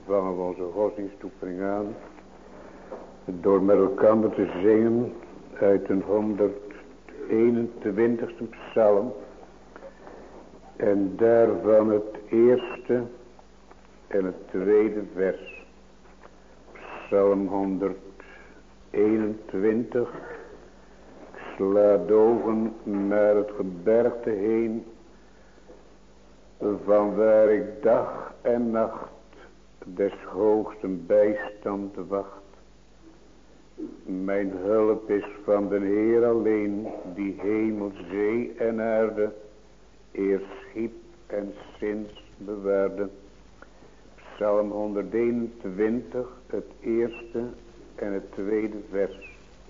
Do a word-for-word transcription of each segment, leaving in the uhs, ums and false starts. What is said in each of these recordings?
vangen we onze godsdienstoefening aan door met elkaar te zingen uit een honderdeenentwintigste psalm en daarvan het eerste en het tweede vers. Psalm honderdeenentwintig. Ik sla de ogen naar het gebergte heen, van waar ik dag en nacht des hoogsten bijstand wacht. Mijn hulp is van den Heer alleen, die hemel, zee en aarde eerst schiep en sinds bewaarde. Psalm honderdeenentwintig, het eerste en het tweede vers.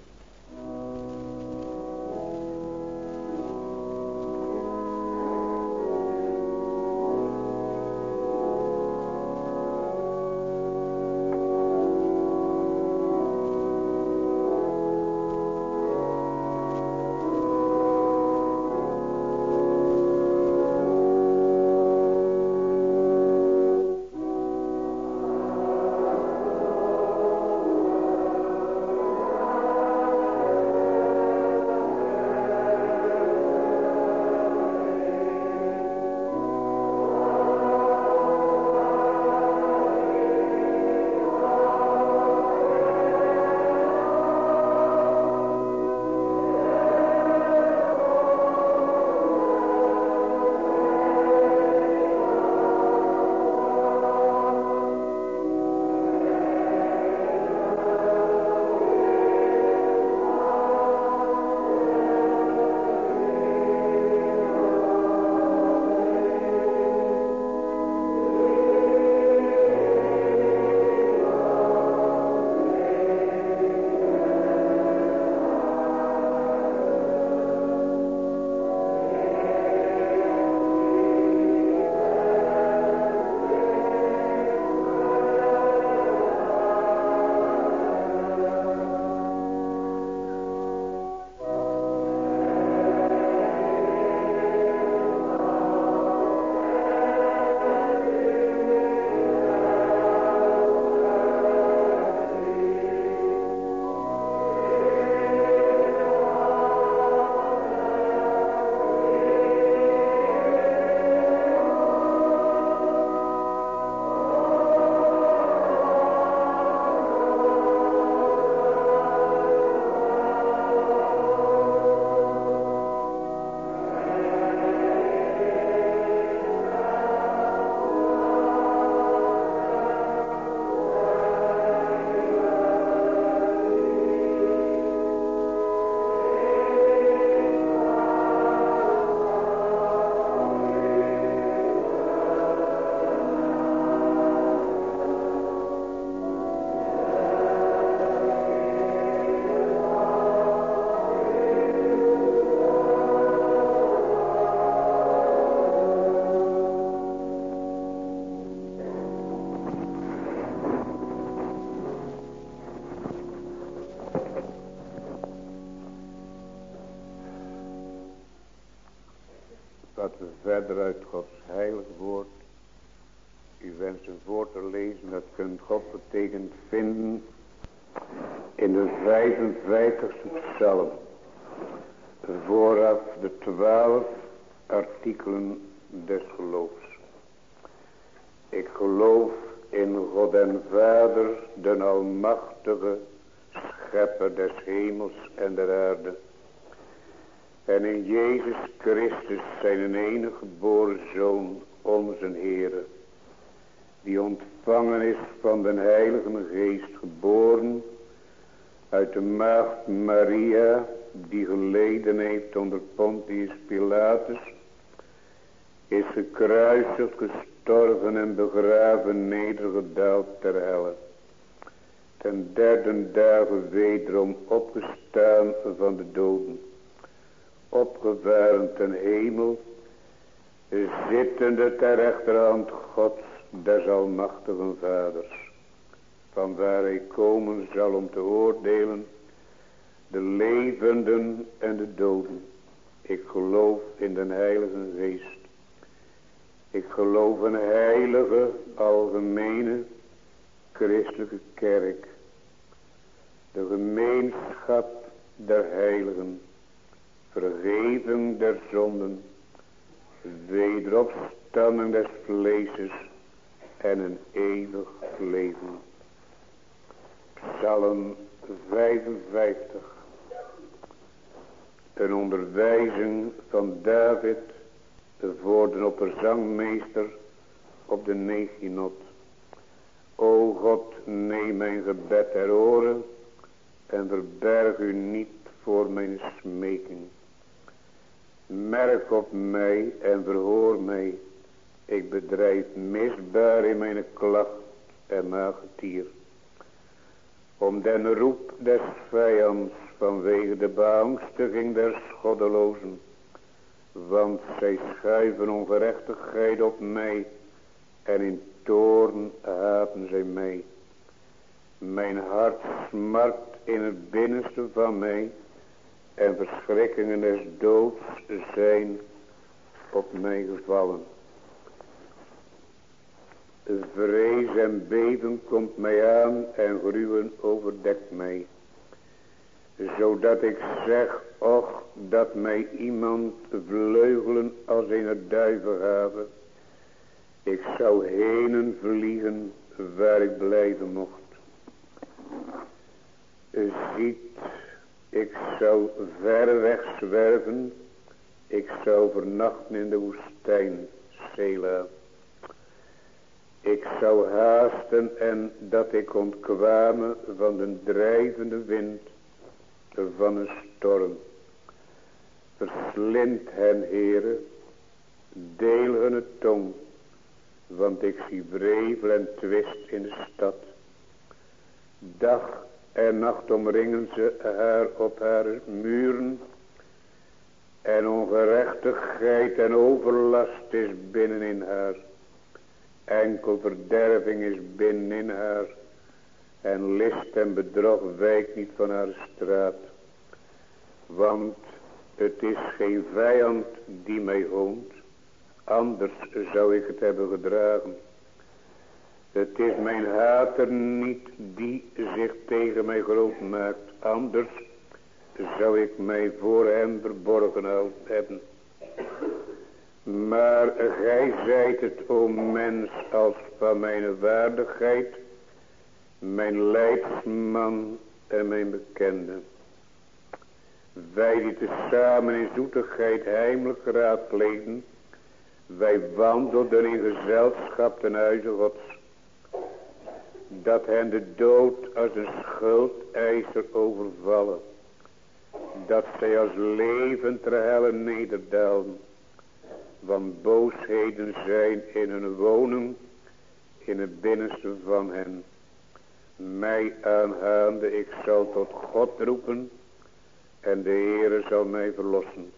Wat we verder uit Gods heilig woord u wensen voor te lezen, dat kunt God betekent vinden in de vijfenvijftigste psalm. Vooraf de twaalf artikelen des geloofs. Ik geloof in God en Vader, den almachtige, schepper des hemels en der aarde. En in Jezus Christus zijn enige geboren Zoon, onze Heere, die ontvangen is van den Heilige Geest, geboren uit de maagd Maria, die geleden heeft onder Pontius Pilatus, is gekruisigd, gestorven en begraven, nedergedaald ter helle. Ten derde dagen wederom opgestaan van de doden, opgevaren ten hemel, zittende ter rechterhand Gods, des almachtigen Vaders, van waar hij komen zal om te oordelen de levenden en de doden. Ik geloof in den Heilige Geest. Ik geloof een heilige, algemene, christelijke kerk, de gemeenschap der heiligen, vergeving der zonden, wederopstanding des vleeses en een eeuwig leven. Psalm vijfenvijftig. Een onderwijzing van David voor de opperzangmeester op de Neginot. O God, neem mijn gebed ter oren en verberg u niet voor mijn smeking. Merk op mij en verhoor mij. Ik bedrijf misbaar in mijn klacht en magetier. Om den roep des vijands vanwege de beangstiging der goddelozen. Want zij schuiven ongerechtigheid op mij en in toorn haten zij mij. Mijn hart smart in het binnenste van mij en verschrikkingen des doods zijn op mij gevallen. Vrees en beven komt mij aan en gruwen overdekt mij. Zodat ik zeg, och, dat mij iemand vleugelen als een duivenhaven. Ik zou henen vliegen waar ik blijven mocht. Ziet, ik zou ver weg zwerven. Ik zou vernachten in de woestijn, Sela. Ik zou haasten en dat ik ontkwame van de drijvende wind van een storm. Verslind hen, Heere, deel hun tong, want ik zie wrevel en twist in de stad. Dag en nacht omringen ze haar op haar muren, en ongerechtigheid en overlast is binnenin haar. Enkel verderving is binnenin haar, en list en bedrog wijkt niet van haar straat. Want het is geen vijand die mij hoont, anders zou ik het hebben gedragen. Het is mijn hater niet die zich tegen mij groot maakt, anders zou ik mij voor hem verborgen hebben. Maar gij zijt het, o mens, als van mijn waardigheid, mijn leidsman en mijn bekende. Wij die tezamen in zoetigheid heimelijk raadplegen, wij wandelden in gezelschap ten huize Gods. Dat hen de dood als een schuldeiser overvallen, dat zij als levend ter helle nederdalen. Want boosheden zijn in hun woning, in het binnenste van hen. Mij aangaande, ik zal tot God roepen, en de Heere zal mij verlossen.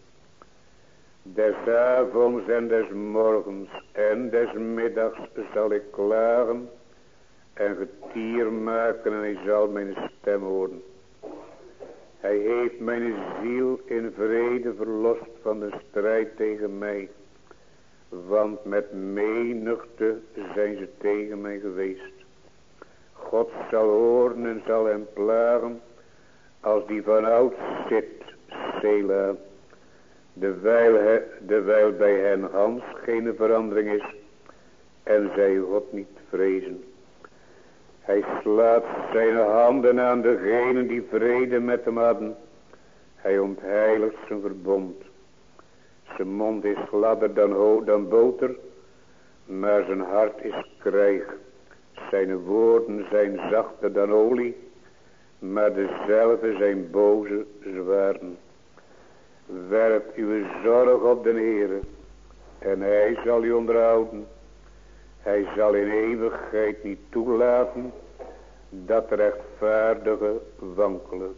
Des avonds en des morgens en des middags zal ik klagen en getier maken, en hij zal mijn stem horen. Hij heeft mijn ziel in vrede verlost van de strijd tegen mij. Want met menigte zijn ze tegen mij geweest. God zal horen en zal hem plagen, als die vanouds zit, Sela. Dewijl, dewijl bij hen gans geen verandering is, en zij God niet vrezen. Hij slaat zijn handen aan degenen die vrede met hem hadden. Hij ontheiligt zijn verbond. Zijn mond is gladder dan, ho dan boter, maar zijn hart is krijg. Zijn woorden zijn zachter dan olie, maar dezelfde zijn boze zwaarden. Werp uw zorg op de Heere, en hij zal u onderhouden. Hij zal in eeuwigheid niet toelaten dat rechtvaardige wankelen.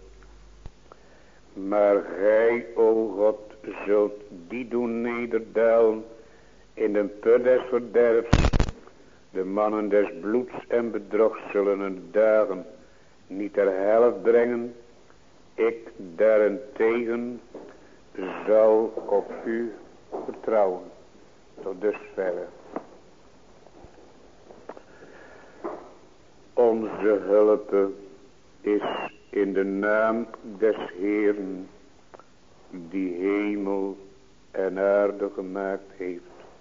Maar gij, o God, zult die doen nederdalen in de put des verderfs. De mannen des bloeds en bedrogs zullen hun dagen niet ter helft brengen. Ik daarentegen zal op u vertrouwen. Tot dusverre. Onze Onze hulp is in de naam des Heeren, die hemel en aarde gemaakt heeft.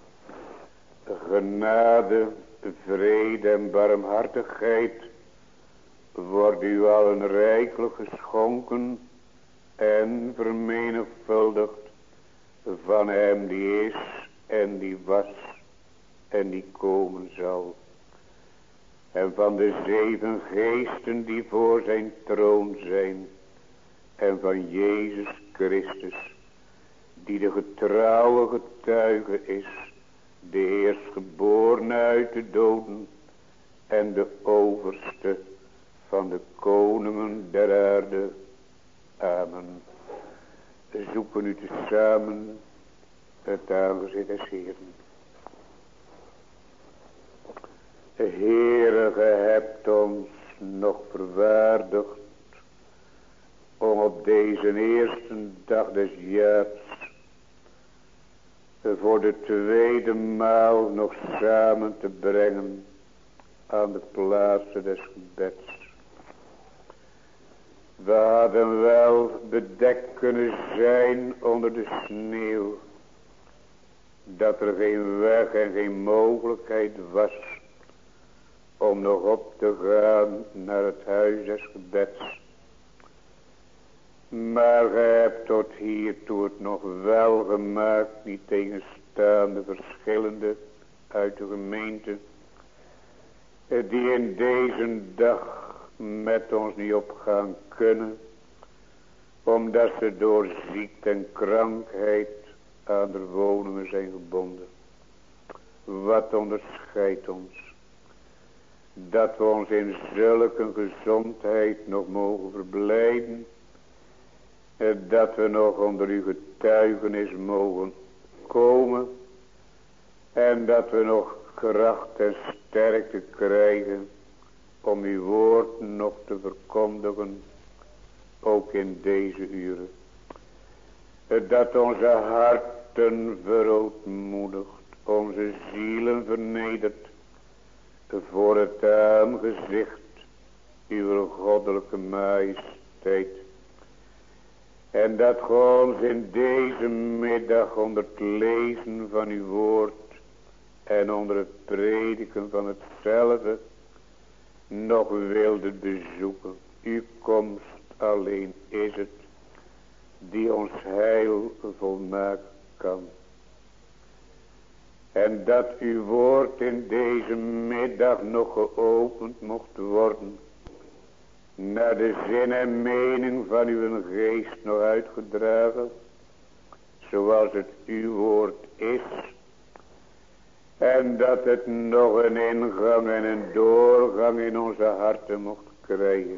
Genade, vrede en barmhartigheid wordt u allen rijkelijk geschonken en vermenigvuldigd van hem die is en die was en die komen zal. En van de zeven geesten die voor zijn troon zijn. En van Jezus Christus, die de getrouwe getuige is, de eerstgeborene uit de doden en de overste van de koningen der aarde. Amen. We zoeken u tezamen het aangezicht des Heeren. Heere, ge hebt ons nog verwaardigd om op deze eerste dag des jaars voor de tweede maal nog samen te brengen aan de plaatsen des gebeds. We hadden wel bedekt kunnen zijn onder de sneeuw, dat er geen weg en geen mogelijkheid was om nog op te gaan naar het huis des gebeds. Maar gij hebt tot hiertoe het nog wel gemaakt, niet tegenstaande verschillende uit de gemeente, die in deze dag met ons niet opgaan kunnen, omdat ze door ziekte en krankheid aan de woningen zijn gebonden. Wat onderscheidt ons? Dat we ons in zulke gezondheid nog mogen verblijden. Dat we nog onder uw getuigenis mogen komen. En dat we nog kracht en sterkte krijgen om uw woord nog te verkondigen. Ook in deze uren. Dat onze harten verootmoedigt. Onze zielen vernedert. Voor het aangezicht uw goddelijke majesteit. En dat ge ons in deze middag onder het lezen van uw woord en onder het prediken van hetzelfde nog wilde bezoeken. Uw komst alleen is het die ons heil volmaken kan. En dat uw woord in deze middag nog geopend mocht worden. Naar de zin en mening van uw geest nog uitgedragen. Zoals het uw woord is. En dat het nog een ingang en een doorgang in onze harten mocht krijgen.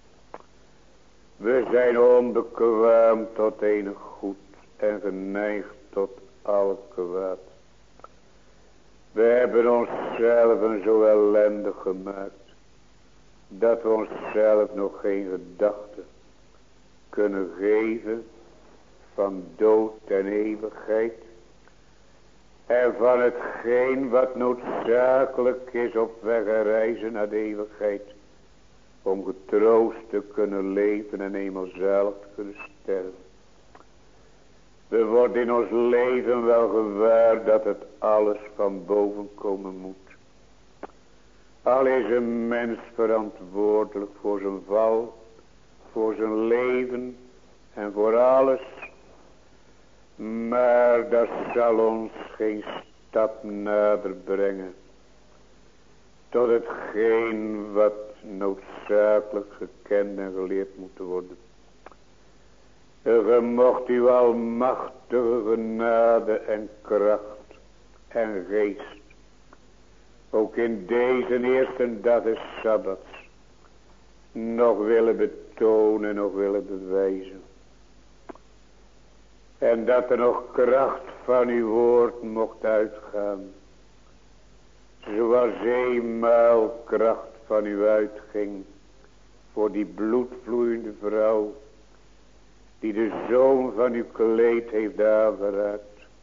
We zijn onbekwaam tot enig goed en geneigd tot al kwaad. We hebben onszelf zo ellendig gemaakt, dat we onszelf nog geen gedachte kunnen geven van dood en eeuwigheid. En van hetgeen wat noodzakelijk is op weg en reizen naar de eeuwigheid. Om getroost te kunnen leven en eenmaal zalig te kunnen sterven. We worden in ons leven wel gewaar dat het alles van boven komen moet. Al is een mens verantwoordelijk voor zijn val, voor zijn leven en voor alles. Maar dat zal ons geen stap nader brengen tot hetgeen wat noodzakelijk gekend en geleerd moet worden. Ge mocht uw almachtige genade en kracht en geest ook in deze eerste dag des Sabbats nog willen betonen, nog willen bewijzen. En dat er nog kracht van uw woord mocht uitgaan. Zoals eenmaal kracht van u uitging voor die bloedvloeiende vrouw die de zoon van uw kleed heeft aangeraakt.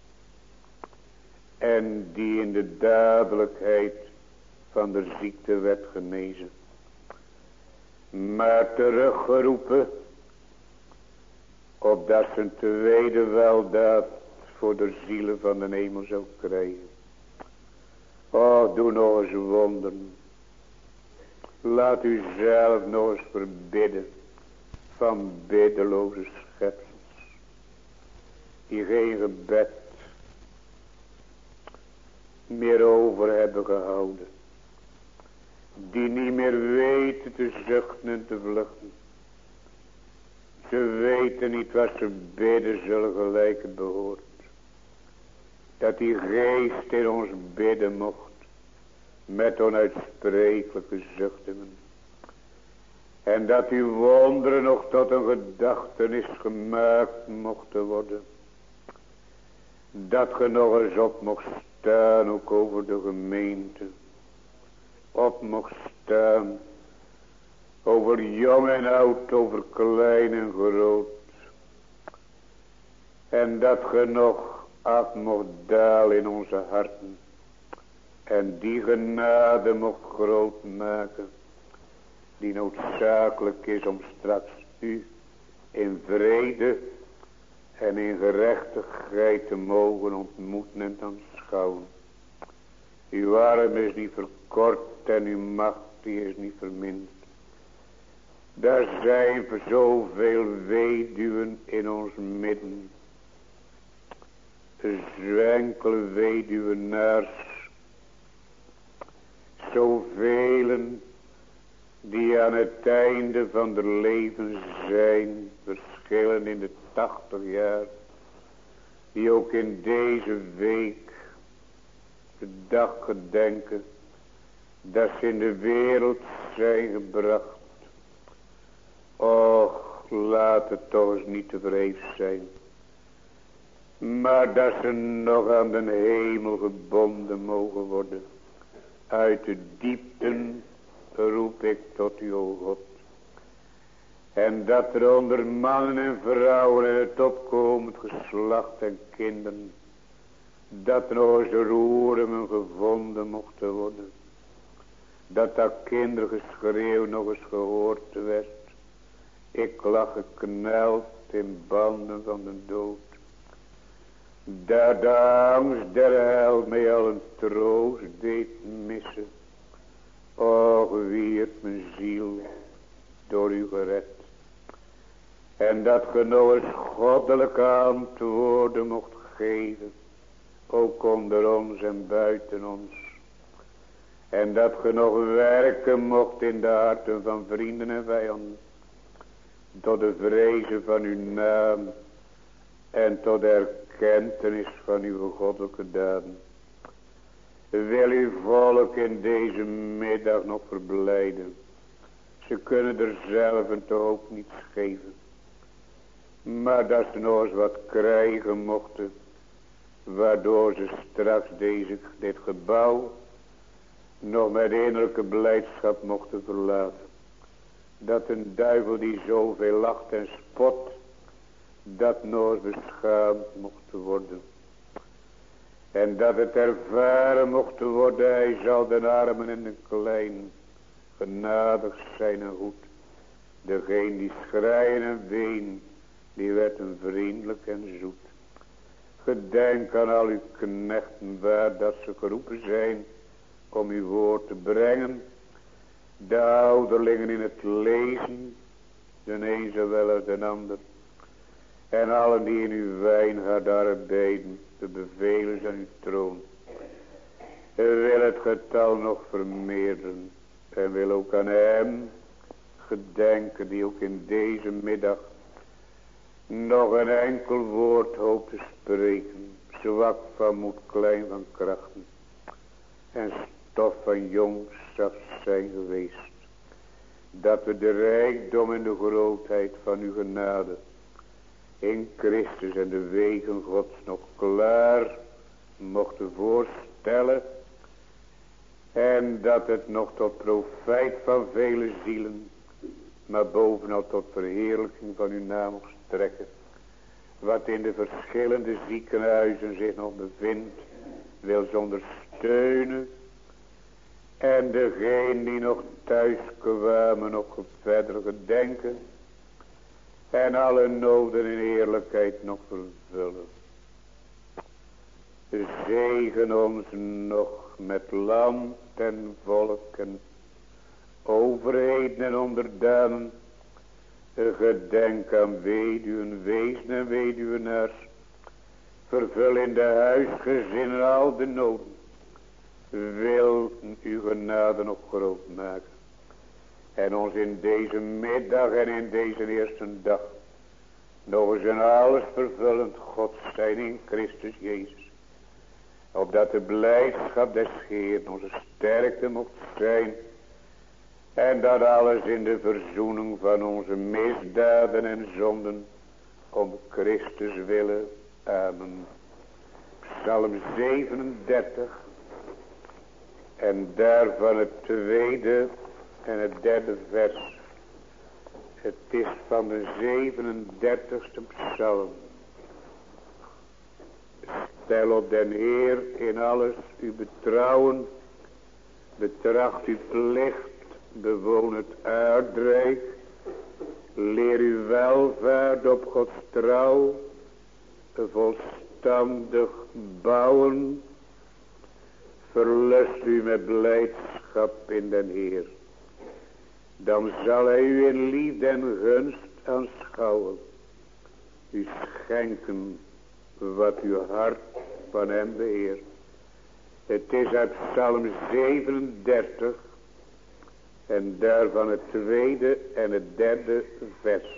En die in de dadelijkheid van de ziekte werd genezen. maar teruggeroepen, opdat ze een tweede weldaad voor de zielen van de hemel zou krijgen. Oh, doe nog eens wonderen. Laat u zelf nog eens verbidden van biddeloze schepsels, die geen gebed meer over hebben gehouden, die niet meer weten te zuchten en te vluchten. Ze weten niet wat ze bidden zullen gelijk het behoort. Dat die geest in ons bidden mocht, met onuitsprekelijke zuchtingen. En dat die wonderen nog tot een gedachtenis gemaakt mochten worden. Dat ge nog eens op mocht staan, ook over de gemeente. Op mocht staan, over jong en oud, over klein en groot. En dat ge nog af mocht dalen in onze harten. En die genade mocht groot maken, die noodzakelijk is om straks u in vrede en in gerechtigheid te mogen ontmoeten en aanschouwen. Uw arm is niet verkort en uw macht die is niet verminderd. Daar zijn zoveel weduwen in ons midden. Zwenkel weduwenaars. Zoveel die aan het einde van de leven zijn. Verschillen in de tachtig jaar. Die ook in deze week de dag gedenken. Dat ze in de wereld zijn gebracht. Och, laat het toch eens niet te vrees zijn. Maar dat ze nog aan de hemel gebonden mogen worden. Uit de diepten roep ik tot u, o God. En dat er onder mannen en vrouwen en het opkomend geslacht en kinderen, dat nog eens roeren gevonden mochten worden. Dat dat kindergeschreeuw nog eens gehoord werd. Ik lag gekneld in banden van de dood. Dat de angst der hel mij al een troost deed missen. Och, wie heeft mijn ziel door u gered. En dat ge nog eens goddelijke antwoorden mocht geven. Ook onder ons en buiten ons. En dat ge nog werken mocht in de harten van vrienden en vijanden. Tot de vrezen van uw naam. En tot de erkentenis van uw goddelijke daden. Wil uw volk in deze middag nog verblijden. Ze kunnen er zelf toch ook niets geven. Maar dat ze nog eens wat krijgen mochten. Waardoor ze straks deze, dit gebouw nog met innerlijke blijdschap mochten verlaten. Dat een duivel die zoveel lacht en spot, dat nog eens beschaamd mocht worden. En dat het ervaren mocht worden, hij zal de armen en de kleinen genadig zijn en goed. Degene die schreien en ween, die werd een vriendelijk en zoet. Gedenk aan al uw knechten waar dat ze geroepen zijn om uw woord te brengen. De ouderlingen in het lezen, de een zowel als de ander. En allen die in uw wijngaard arbeiden, de bevelen aan uw troon. U wil het getal nog vermeerderen. En wil ook aan hem gedenken die ook in deze middag nog een enkel woord hoopt te spreken. Zwak van moed, klein van krachten. En stof van jongschap zijn geweest. Dat we de rijkdom en de grootheid van uw genade in Christus en de wegen Gods nog klaar mochten voorstellen. En dat het nog tot profijt van vele zielen, maar bovenal tot verheerlijking van uw naam mocht strekken. Wat in de verschillende ziekenhuizen zich nog bevindt, wil ze ondersteunen. En degene die nog thuis kwamen nog verder gedenken. En alle noden in eerlijkheid nog vervullen. Zegen ons nog met land en volk en overheden en onderdanen. Gedenk aan weduwen, wezen en weduwenaars. Vervul in de huisgezinnen al de noden. Wil uw genade nog groot maken. En ons in deze middag en in deze eerste dag. Nog eens in alles vervullend God zijn in Christus Jezus. Opdat de blijdschap des Heeren onze sterkte mocht zijn. En dat alles in de verzoening van onze misdaden en zonden. Om Christus willen. Amen. Psalm zevenendertig. En daarvan het tweede en het derde vers. Het is van de zevenendertigste psalm. Stel op den Heer in alles uw betrouwen. Betracht uw plicht. Bewoon het aardrijk. Leer uw welvaart op Gods trouw. Volstandig bouwen. Verlust u met blijdschap in den Heer. Dan zal hij u in liefde en gunst aanschouwen. U schenken wat uw hart van hem beheert. Het is uit Psalm zevenendertig. En daarvan het tweede en het derde vers.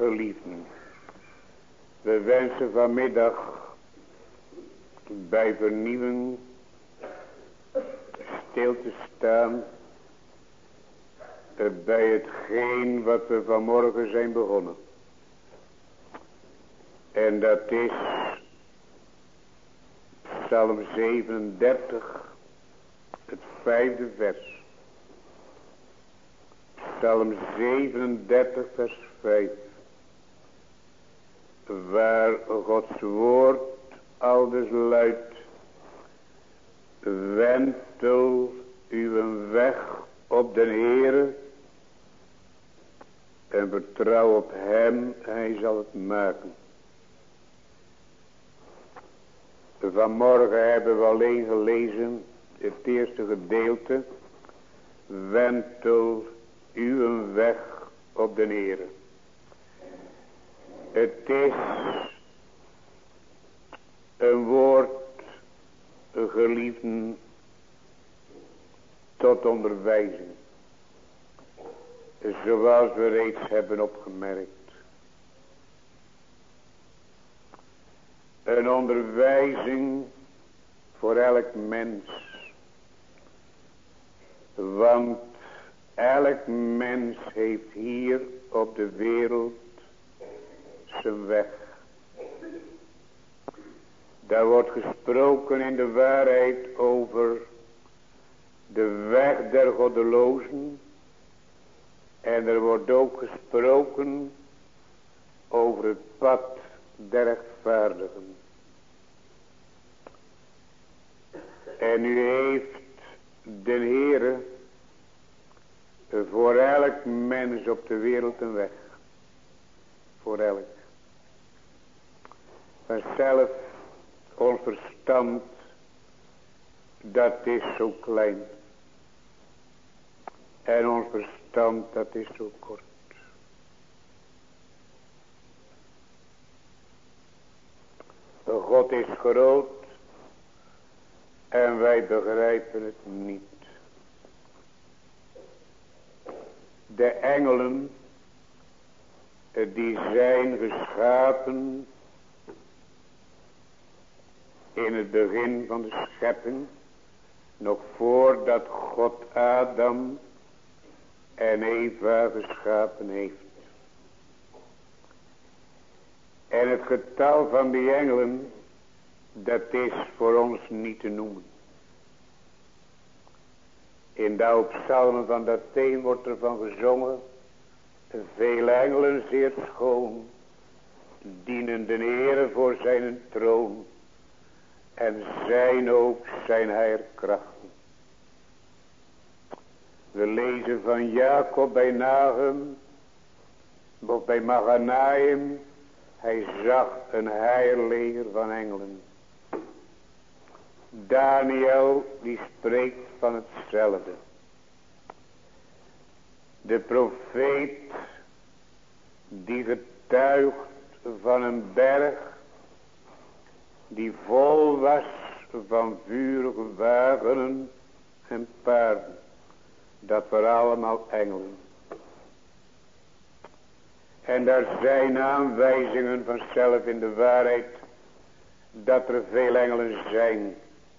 Geliefden, we wensen vanmiddag bij vernieuwing stil te staan bij hetgeen wat we vanmorgen zijn begonnen. En dat is Psalm zevenendertig, het vijfde vers. Psalm zevenendertig vers vijf. Waar Gods woord aldus luidt: wentel uw weg op den Heere en vertrouw op hem, hij zal het maken. Vanmorgen hebben we alleen gelezen het eerste gedeelte: wentel uw weg op den Heere. Het is een woord, geliefden, tot onderwijzing. Zoals we reeds hebben opgemerkt. Een onderwijzing voor elk mens. Want elk mens heeft hier op de wereld zijn weg. Daar wordt gesproken in de waarheid over de weg der goddelozen. En er wordt ook gesproken over het pad der rechtvaardigen. En nu heeft de Heere voor elk mens op de wereld een weg. Voor elk. Vanzelf, ons verstand, dat is zo klein. En ons verstand, dat is zo kort. God is groot en wij begrijpen het niet. De engelen, die zijn geschapen in het begin van de schepping, nog voordat God Adam en Eva geschapen heeft. En het getal van die engelen, dat is voor ons niet te noemen. In de oude psalmen van dat thema wordt ervan gezongen: veel engelen zeer schoon, dienen de Heere voor zijn troon, en zijn ook zijn heerkrachten. We lezen van Jacob bij Nahum, of bij Maganaim, hij zag een heirleger van engelen. Daniel, die spreekt van hetzelfde. De profeet, die getuigt van een berg, die vol was van vurige wagenen en paarden. Dat waren allemaal engelen. En daar zijn aanwijzingen vanzelf in de waarheid dat er veel engelen zijn.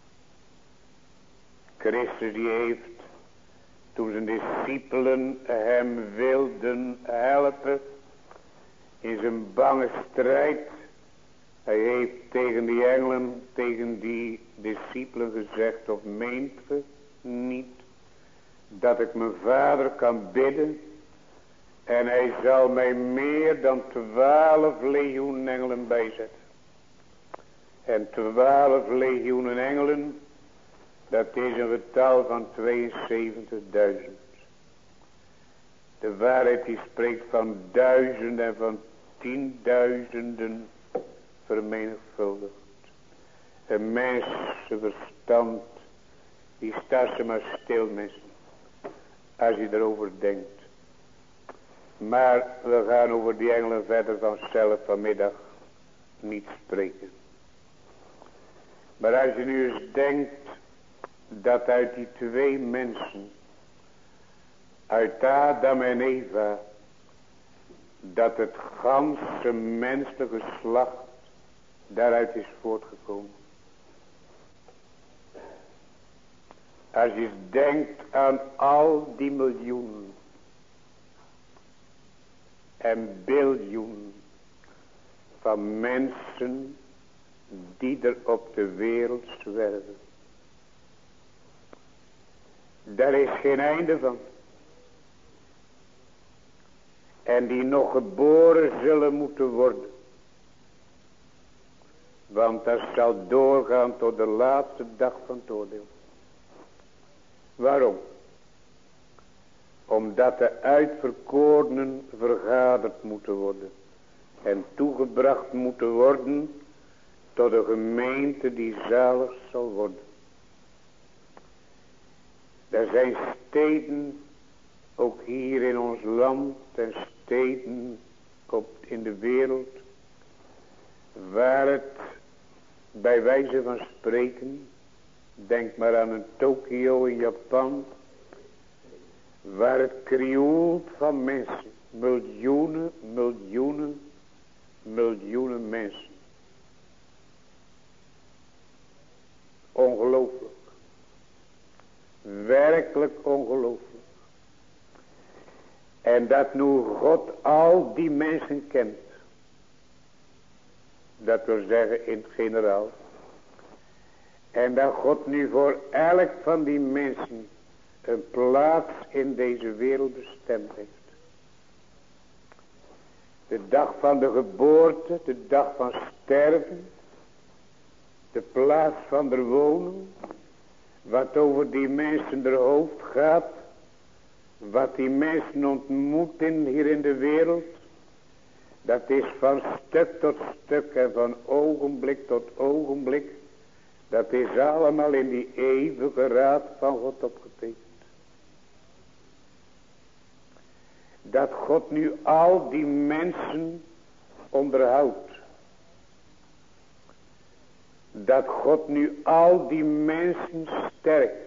Christus die heeft, toen zijn discipelen hem wilden helpen in zijn bange strijd, hij heeft tegen die engelen, tegen die discipelen gezegd: of meent ge niet dat ik mijn vader kan bidden en hij zal mij meer dan twaalf legioen engelen bijzetten. En twaalf legioenen engelen, dat is een getal van tweeënzeventigduizend. De waarheid die spreekt van duizenden en van tienduizenden vermenigvuldigd. Een mens zijn verstand, die staat ze maar stil, mensen, als je erover denkt. Maar we gaan over die engelen verder vanzelf vanmiddag niet spreken. Maar als je nu eens denkt dat uit die twee mensen, uit Adam en Eva, dat het ganse menselijke geslacht daaruit is voortgekomen. Als je denkt aan al die miljoenen en biljoenen van mensen die er op de wereld zwerven. Daar is geen einde van. En die nog geboren zullen moeten worden. Want dat zal doorgaan tot de laatste dag van het oordeel. Waarom? Omdat de uitverkorenen vergaderd moeten worden. En toegebracht moeten worden tot de gemeente die zalig zal worden. Er zijn steden, ook hier in ons land en steden op, in de wereld, waar het bij wijze van spreken, denk maar aan een Tokio in Japan, waar het krioelt van mensen, miljoenen, miljoenen, miljoenen mensen. Ongelooflijk. Werkelijk ongelooflijk. En dat nu God al die mensen kent. Dat wil zeggen in het generaal. En dat God nu voor elk van die mensen een plaats in deze wereld bestemd heeft. De dag van de geboorte, de dag van sterven, de plaats van der wonen, wat over die mensen der hoofd gaat, wat die mensen ontmoeten hier in de wereld, dat is van stuk tot stuk en van ogenblik tot ogenblik, dat is allemaal in die eeuwige raad van God opgetekend. Dat God nu al die mensen onderhoudt. Dat God nu al die mensen sterkt.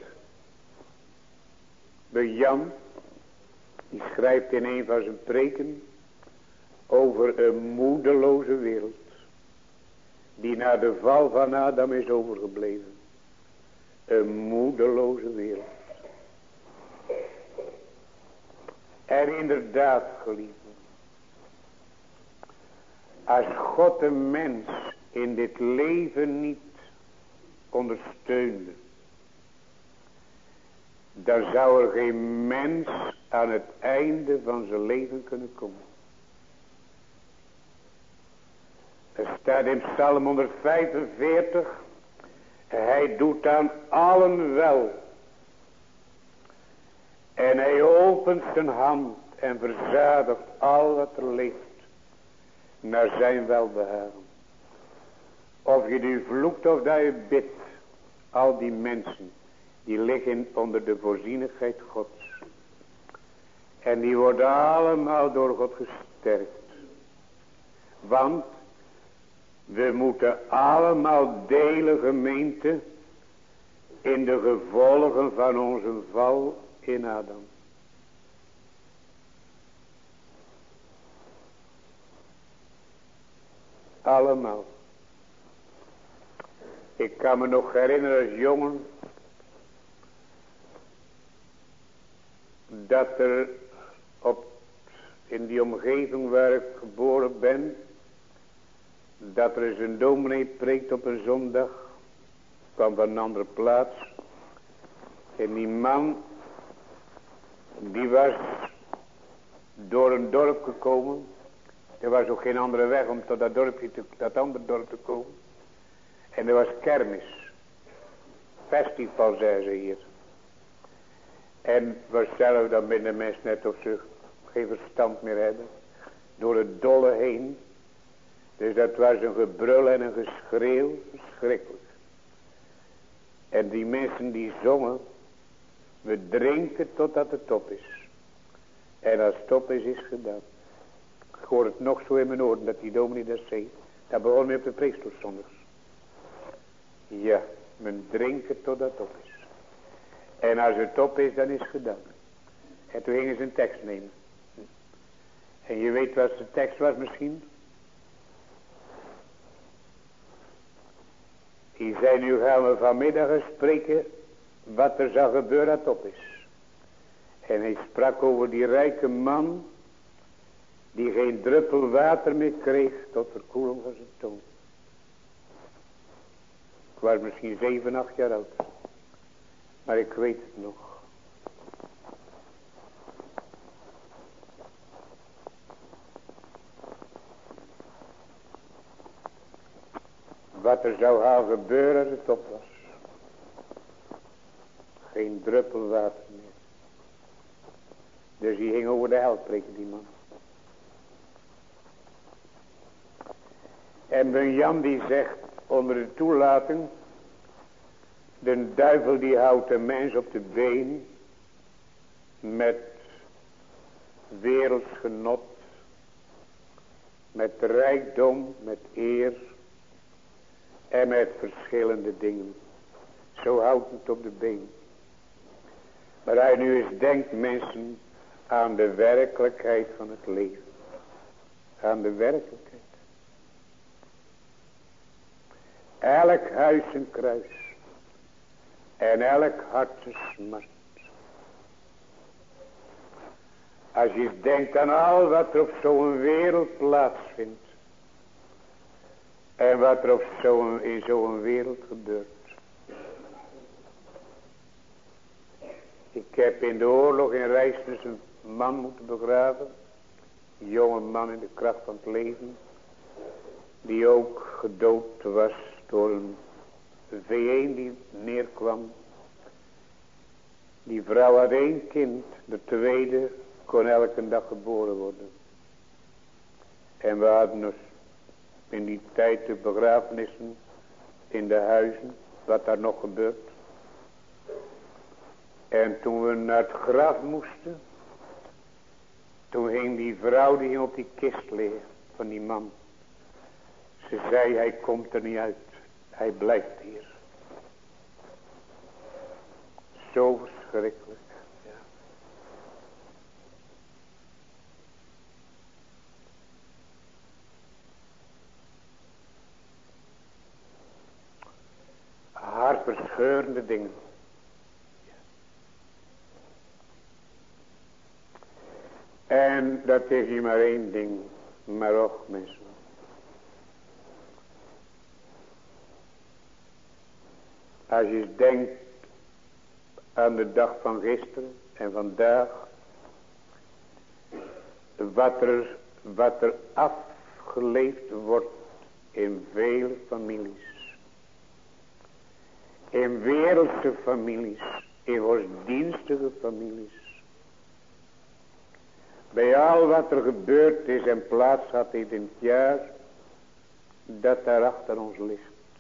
De Jan, die schrijft in een van zijn preken over een moedeloze wereld. Die na de val van Adam is overgebleven. Een moedeloze wereld. En inderdaad, geliefde, als God een mens in dit leven niet ondersteunde, dan zou er geen mens aan het einde van zijn leven kunnen komen. Er staat in Psalm honderdvijfenveertig, hij doet aan allen wel. En hij opent zijn hand en verzadigt al wat er leeft naar zijn welbehagen. Of je nu vloekt of dat je bidt, al die mensen die liggen onder de voorzienigheid Gods. En die worden allemaal door God gesterkt. Want we moeten allemaal delen, gemeente, in de gevolgen van onze val in Adam. Allemaal. Ik kan me nog herinneren als jongen, dat er op, in die omgeving waar ik geboren ben, dat er eens een dominee preekt op een zondag, kwam van een andere plaats. En die man, die was door een dorp gekomen. Er was ook geen andere weg om tot dat dorpje te, dat andere dorp te komen. En er was kermis. Festival, zei ze hier. En vanzelf dan ben de mens net of ze geen verstand meer hebben. Door het dolle heen. Dus dat was een gebrul en een geschreeuw. Verschrikkelijk. En die mensen die zongen. We drinken totdat het top is. En als het top is, is gedaan. Ik hoor het nog zo in mijn oren dat die dominee dat zei. Dat begon mee op de preekstoel zondags. Ja, men drinken totdat het op is. En als het op is, dan is het gedaan. En toen gingen ze een tekst nemen. En je weet wat de tekst was misschien? Die zei, nu gaan we vanmiddag eens spreken wat er zal gebeuren dat op is. En hij sprak over die rijke man die geen druppel water meer kreeg tot verkoeling van zijn tong. Ik was misschien zeven, acht jaar oud. Maar ik weet het nog. Wat er zou gaan gebeuren als het op was. Geen druppel water meer. Dus die ging over de hel preken, die man. En Ben Jan die zegt onder de toelating. De duivel die houdt de mens op de been. Met werelds genot. Met rijkdom, met eer. En met verschillende dingen. Zo houdt het op de been. Maar hij nu eens denkt mensen aan de werkelijkheid van het leven. Aan de werkelijkheid. Elk huis een kruis. En elk hart een smart. Als je denkt aan al wat er op zo'n wereld plaatsvindt. En wat er op zo'n, in zo'n wereld gebeurt. Ik heb in de oorlog in Rijsnes een man moeten begraven. Een jonge man in de kracht van het leven. Die ook gedood was door een V één die neerkwam. Die vrouw had één kind. De tweede kon elke dag geboren worden. En we hadden dus in die tijd de begrafenissen in de huizen. Wat daar nog gebeurt. En toen we naar het graf moesten. Toen ging die vrouw die ging op die kist liggen van die man. Ze zei, hij komt er niet uit. Hij blijft hier. Zo verschrikkelijk. Ja. Hartverscheurende dingen. En dat is hier maar één ding. Maar och mensen. Als je denkt aan de dag van gisteren en vandaag. Wat er, wat er afgeleefd wordt in vele families. In wereldse families. In godsdienstige families. Bij al wat er gebeurd is en plaats had in het jaar. Dat daar achter ons ligt.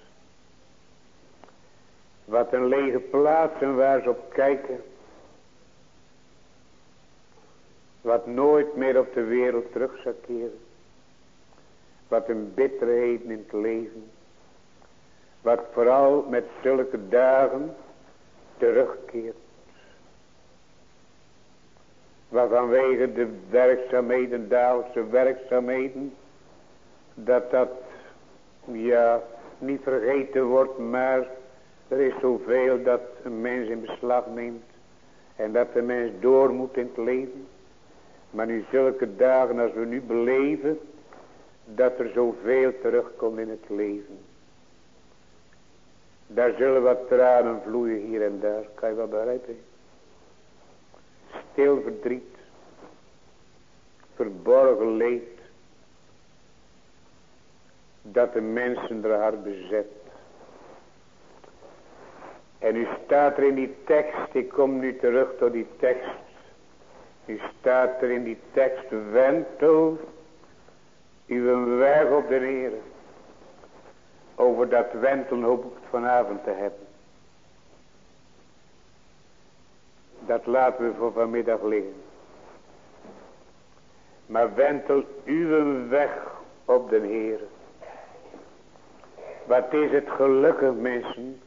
Wat een lege plaats en waar ze op kijken. Wat nooit meer op de wereld terug zou keren. Wat een bitterheden in het leven. Wat vooral met zulke dagen terugkeert. Wat vanwege de werkzaamheden, dagelijkse werkzaamheden. Dat dat ja niet vergeten wordt, maar er is zoveel dat een mens in beslag neemt. En dat de mens door moet in het leven. Maar nu zulke dagen als we nu beleven. Dat er zoveel terugkomt in het leven. Daar zullen wat tranen vloeien hier en daar. Kan je wel begrijpen? Stil verdriet. Verborgen leed. Dat de mensen er hart bezet. En nu staat er in die tekst, ik kom nu terug tot die tekst. Nu staat er in die tekst, wentel uw weg op de Heere. Over dat wentelen hoop ik het vanavond te hebben. Dat laten we voor vanmiddag liggen. Maar wentel uw weg op de Heere. Wat is het gelukkig mensen.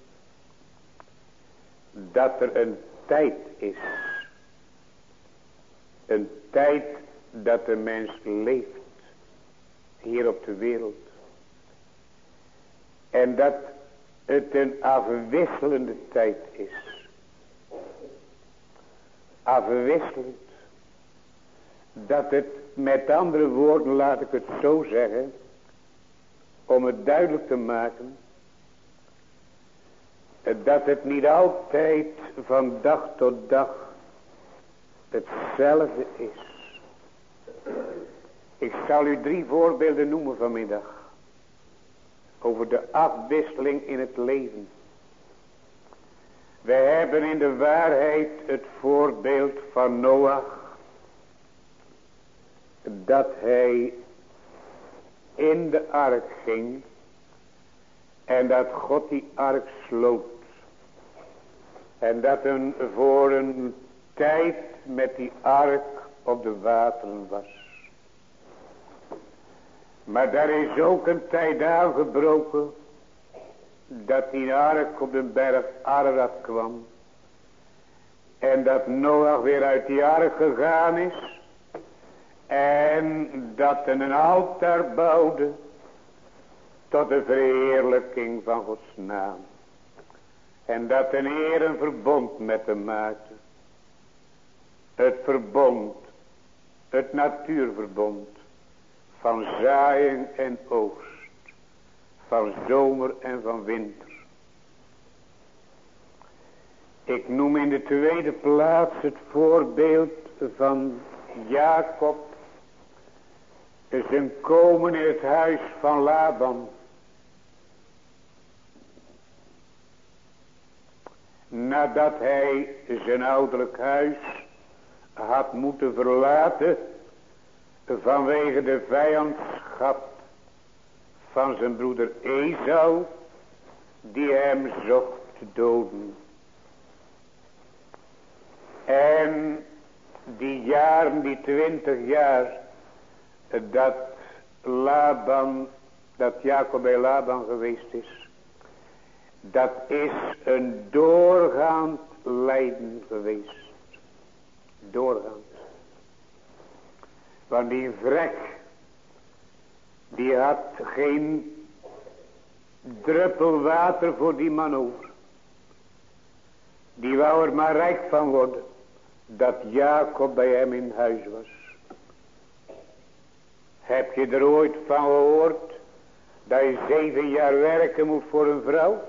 Dat er een tijd is. Een tijd dat de mens leeft hier op de wereld. En dat het een afwisselende tijd is. Afwisselend. Dat het, met andere woorden, laat ik het zo zeggen, om het duidelijk te maken, dat het niet altijd van dag tot dag hetzelfde is. Ik zal u drie voorbeelden noemen vanmiddag. Over de afwisseling in het leven. We hebben in de waarheid het voorbeeld van Noach. Dat hij in de ark ging. En dat God die ark sloot. En dat een voor een tijd met die ark op de wateren was. Maar daar is ook een tijd aangebroken. Dat die ark op de berg Ararat kwam. En dat Noach weer uit die ark gegaan is. En dat een altaar bouwde. Tot de verheerlijking van Gods naam. En dat een Heer een verbond met hem maakte. Het verbond. Het natuurverbond. Van zaaien en oogst. Van zomer en van winter. Ik noem in de tweede plaats het voorbeeld van Jacob. Zijn komen in het huis van Laban. Nadat hij zijn ouderlijk huis had moeten verlaten. Vanwege de vijandschap van zijn broeder Esau. Die hem zocht te doden. En die jaren, die twintig jaar. Dat Laban, dat Jacob bij Laban geweest is. Dat is een doorgaand lijden geweest. Doorgaand. Want die vrek, die had geen druppel water voor die man over. Die wou er maar rijk van worden. Dat Jacob bij hem in huis was. Heb je er ooit van gehoord dat je zeven jaar werken moet voor een vrouw?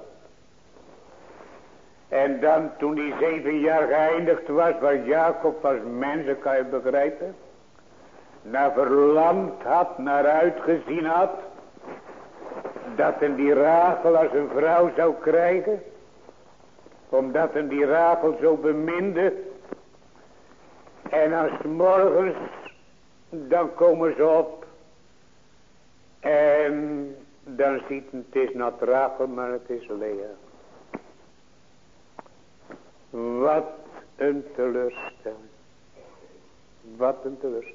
En dan toen die zeven jaar geëindigd was, was Jacob als mensen, kan je begrijpen, naar verlangd had, naar uitgezien had, dat hem die Rachel als een vrouw zou krijgen, omdat hem die Rachel zo beminde. En als morgens, dan komen ze op en dan ziet hij, het is not Rachel, maar het is Lea. Wat een teleurstelling. Wat een teleurstelling.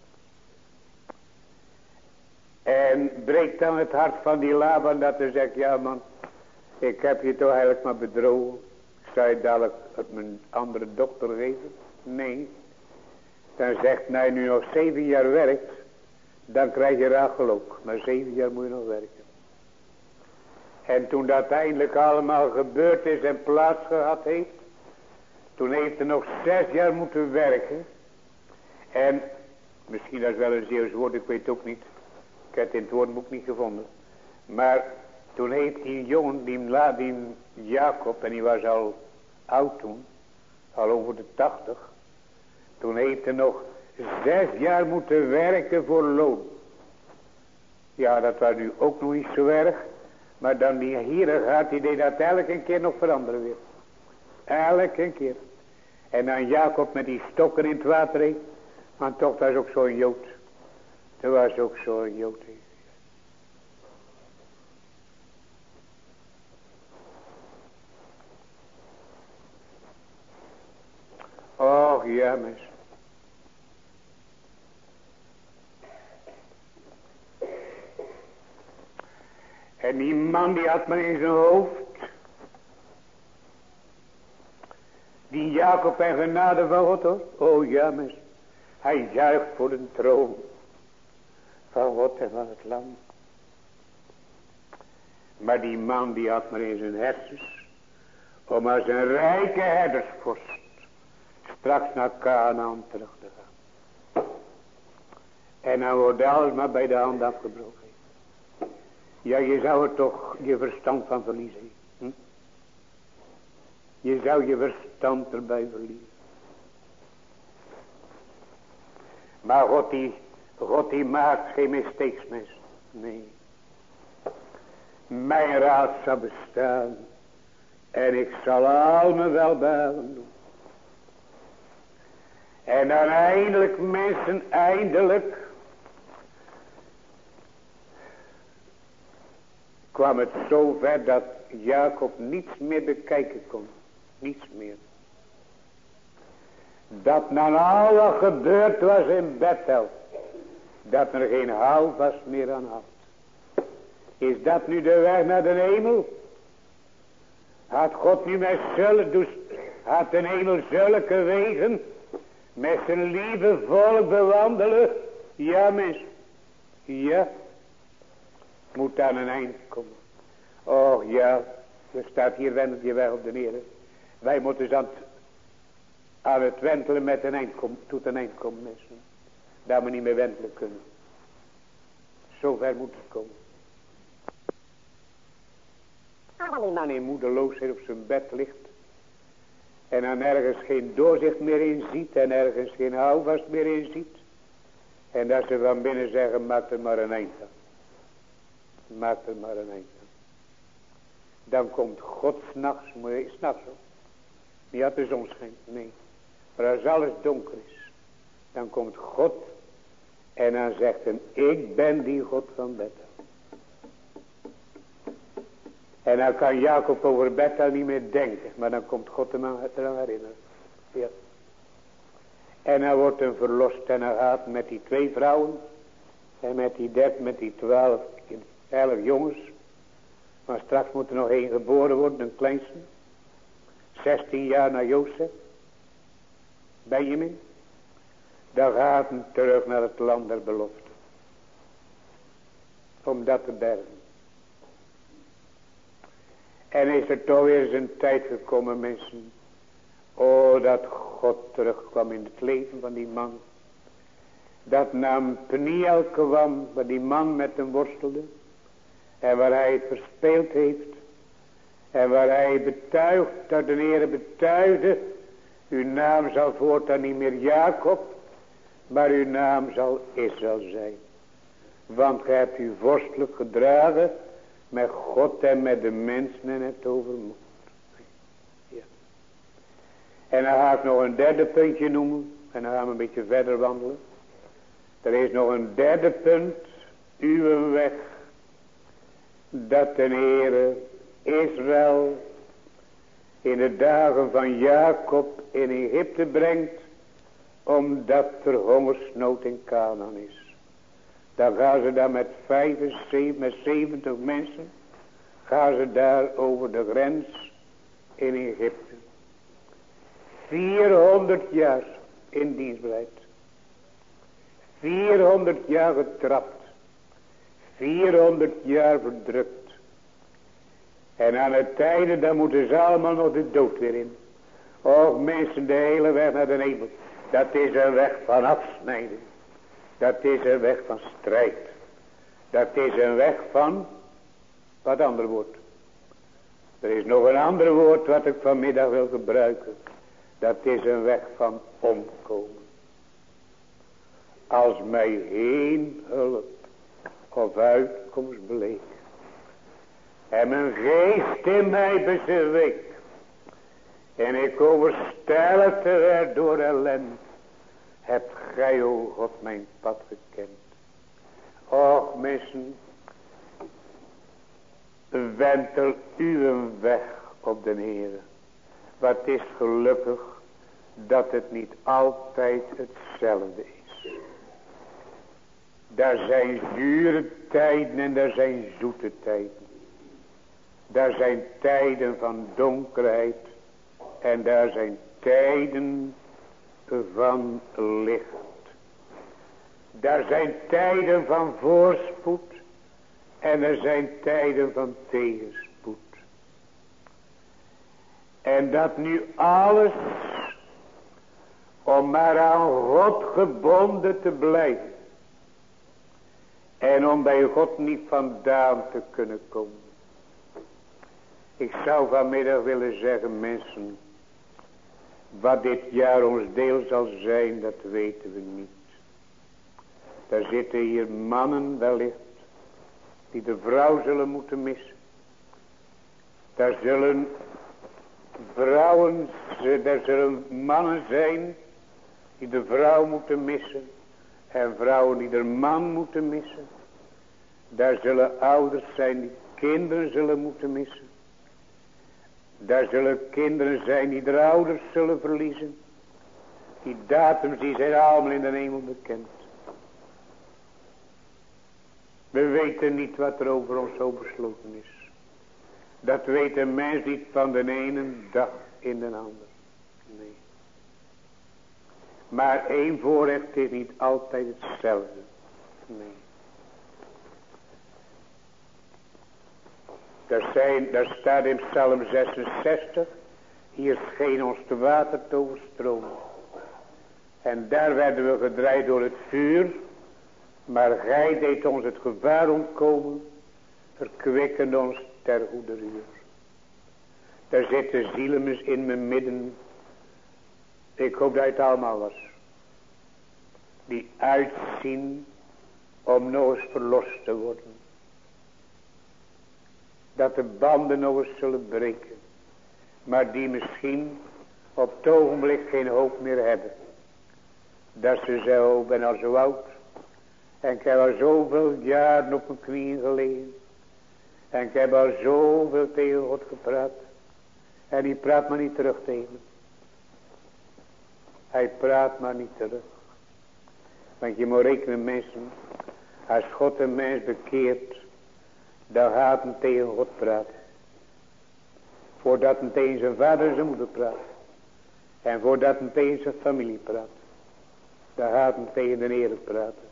En breekt dan het hart van die Laban dat hij zegt, ja man, ik heb je toch eigenlijk maar bedrogen. Zou je dadelijk het mijn andere dochter geven? Nee. Dan zegt hij, nu nog zeven jaar werkt, dan krijg je Rachel ook. Maar zeven jaar moet je nog werken. En toen dat eindelijk allemaal gebeurd is en plaats gehad heeft, toen heeft hij nog zes jaar moeten werken. En misschien dat is wel een Zeeuws woord, ik weet het ook niet. Ik heb het in het woordenboek niet gevonden. Maar toen heeft die jongen, die, die Jacob, en die was al oud toen, al over de tachtig. Toen heeft hij nog zes jaar moeten werken voor loon. Ja, dat was nu ook nog niet zo erg. Maar dan die hier gaat, die deed dat elke keer nog veranderen weer. Elke keer. En dan Jacob met die stokken in het water heen. Maar toch, dat was ook zo'n Jood. Dat was ook zo'n Jood. Och, ja, mensen. En die man die had maar in zijn hoofd. Die Jacob en genade van God hoor. Oh ja mensen. Hij juicht voor de troon van God en van het lam. Maar die man die had maar in zijn hersens om als een rijke herdersvorst straks naar Kanaan terug te gaan. En dan wordt alles maar bij de hand afgebroken. Ja, je zou er toch je verstand van verliezen. Hm? Je zou je verstand erbij verliezen. Maar God die, God die maakt geen mistakes, mensen. Nee. Mijn raad zal bestaan. En ik zal al mijn welbehagen doen. En dan eindelijk, mensen, eindelijk kwam het zo ver dat Jacob niets meer bekijken kon. Niets meer. Dat na al wat gebeurd was in Bethel, dat er geen houvast meer aan had. Is dat nu de weg naar de hemel? Had God nu met zulke, dus had de hemel zulke wegen met zijn lieve volk bewandelen? Ja, mens. Ja. Moet aan een eind komen. Oh ja, er staat hier wendelt je weg op de Heer. Wij moeten dus aan het, aan het wentelen met een eind komen, tot een eind komen, mensen. Dat we niet meer wentelen kunnen. Zover moet het komen. Als een man in moedeloosheid op zijn bed ligt en dan ergens geen doorzicht meer in ziet en ergens geen houvast meer in ziet, en dat ze van binnen zeggen, maak er maar een eind aan. Maak er maar een eind aan. Dan komt God s'nachts, s'nachts ook. Niet had de zon schijnt, nee. Maar als alles donker is, dan komt God en dan zegt hij, ik ben die God van Bethel. En dan kan Jacob over Bethel niet meer denken, maar dan komt God hem aan herinneren. Ja. En dan wordt hem verlost en hij gaat met die twee vrouwen en met die derd, met die twaalf, elf jongens. Maar straks moet er nog één geboren worden, een kleinste. zestien jaar naar Jozef. Benjamin. Dan gaat hij terug naar het land der belofte. Om dat te bergen. En is er toch weer eens een tijd gekomen, mensen. Oh, dat God terugkwam in het leven van die man. Dat naam Peniel kwam, waar die man met hem worstelde. En waar hij het verspeeld heeft. En waar hij betuigt, dat de Heer betuigde. Uw naam zal voortaan niet meer Jacob. Maar uw naam zal Israël zijn. Want gij hebt u vorstelijk gedragen. Met God en met de mensen en het overmoed. Ja. En dan ga ik nog een derde puntje noemen. En dan gaan we een beetje verder wandelen. Er is nog een derde punt. Uw weg. Dat de Heere Israël in de dagen van Jacob in Egypte brengt. Omdat er hongersnood in Kanaan is. Dan gaan ze daar met vijfenzeventig, met zeventig mensen. Gaan ze daar over de grens in Egypte. vierhonderd jaar in dienstbereid. vierhonderd jaar getrapt. vierhonderd jaar verdrukt. En aan het einde dan moeten ze allemaal nog de dood weer in. Och mensen, de hele weg naar de hemel. Dat is een weg van afsnijding. Dat is een weg van strijd. Dat is een weg van, wat ander woord. Er is nog een ander woord wat ik vanmiddag wil gebruiken. Dat is een weg van omkomen. Als mij geen hulp of uitkomst bleek. En mijn geest in mij bezweek. En ik overstelpte werd door ellende. Hebt gij, o God, mijn pad gekend. Och mensen. Wentel uw weg op de Heere. Wat is gelukkig dat het niet altijd hetzelfde is. Daar zijn zure tijden en daar zijn zoete tijden. Daar zijn tijden van donkerheid en daar zijn tijden van licht. Daar zijn tijden van voorspoed. En er zijn tijden van tegenspoed. En dat nu alles om maar aan God gebonden te blijven. En om bij God niet vandaan te kunnen komen. Ik zou vanmiddag willen zeggen, mensen, wat dit jaar ons deel zal zijn, dat weten we niet. Daar zitten hier mannen wellicht, die de vrouw zullen moeten missen. Daar zullen vrouwen, daar zullen mannen zijn, die de vrouw moeten missen. En vrouwen die de man moeten missen. Daar zullen ouders zijn die kinderen zullen moeten missen. Daar zullen kinderen zijn die de ouders zullen verliezen. Die datums die zijn allemaal in de hemel bekend. We weten niet wat er over ons zo besloten is. Dat weet een mens niet van de ene dag in de ander. Nee. Maar één voorrecht is niet altijd hetzelfde. Nee. Daar, zijn, daar staat in Psalm zesenzestig. Hier scheen ons te water te overstromen. En daar werden we gedraaid door het vuur. Maar gij deed ons het gevaar ontkomen. Verkwikkende ons ter goede uur. Daar zitten zielen in mijn midden. Ik hoop dat het allemaal was. Die uitzien om nog eens verlost te worden. Dat de banden nog eens zullen breken. Maar die misschien op het ogenblik geen hoop meer hebben. Dat ze zeggen, oh, ik ben al zo oud. En ik heb al zoveel jaren op mijn knieën gelegen. En ik heb al zoveel tegen God gepraat. En die praat maar niet terug tegen me. Hij praat maar niet terug. Want je moet rekenen, mensen. Als God een mens bekeert. Dan gaat hij tegen God praten. Voordat hij tegen zijn vader en zijn moeder praat. En voordat hij tegen zijn familie praat. Dan gaat hij tegen de Heer praten.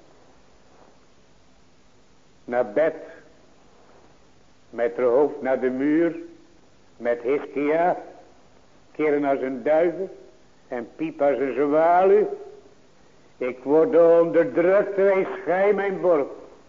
Naar bed. Met haar hoofd naar de muur. Met Hiskia. Keren als een duiven. En piep als een zwaluw. Ik word onderdrukt. Wees gij mijn borg.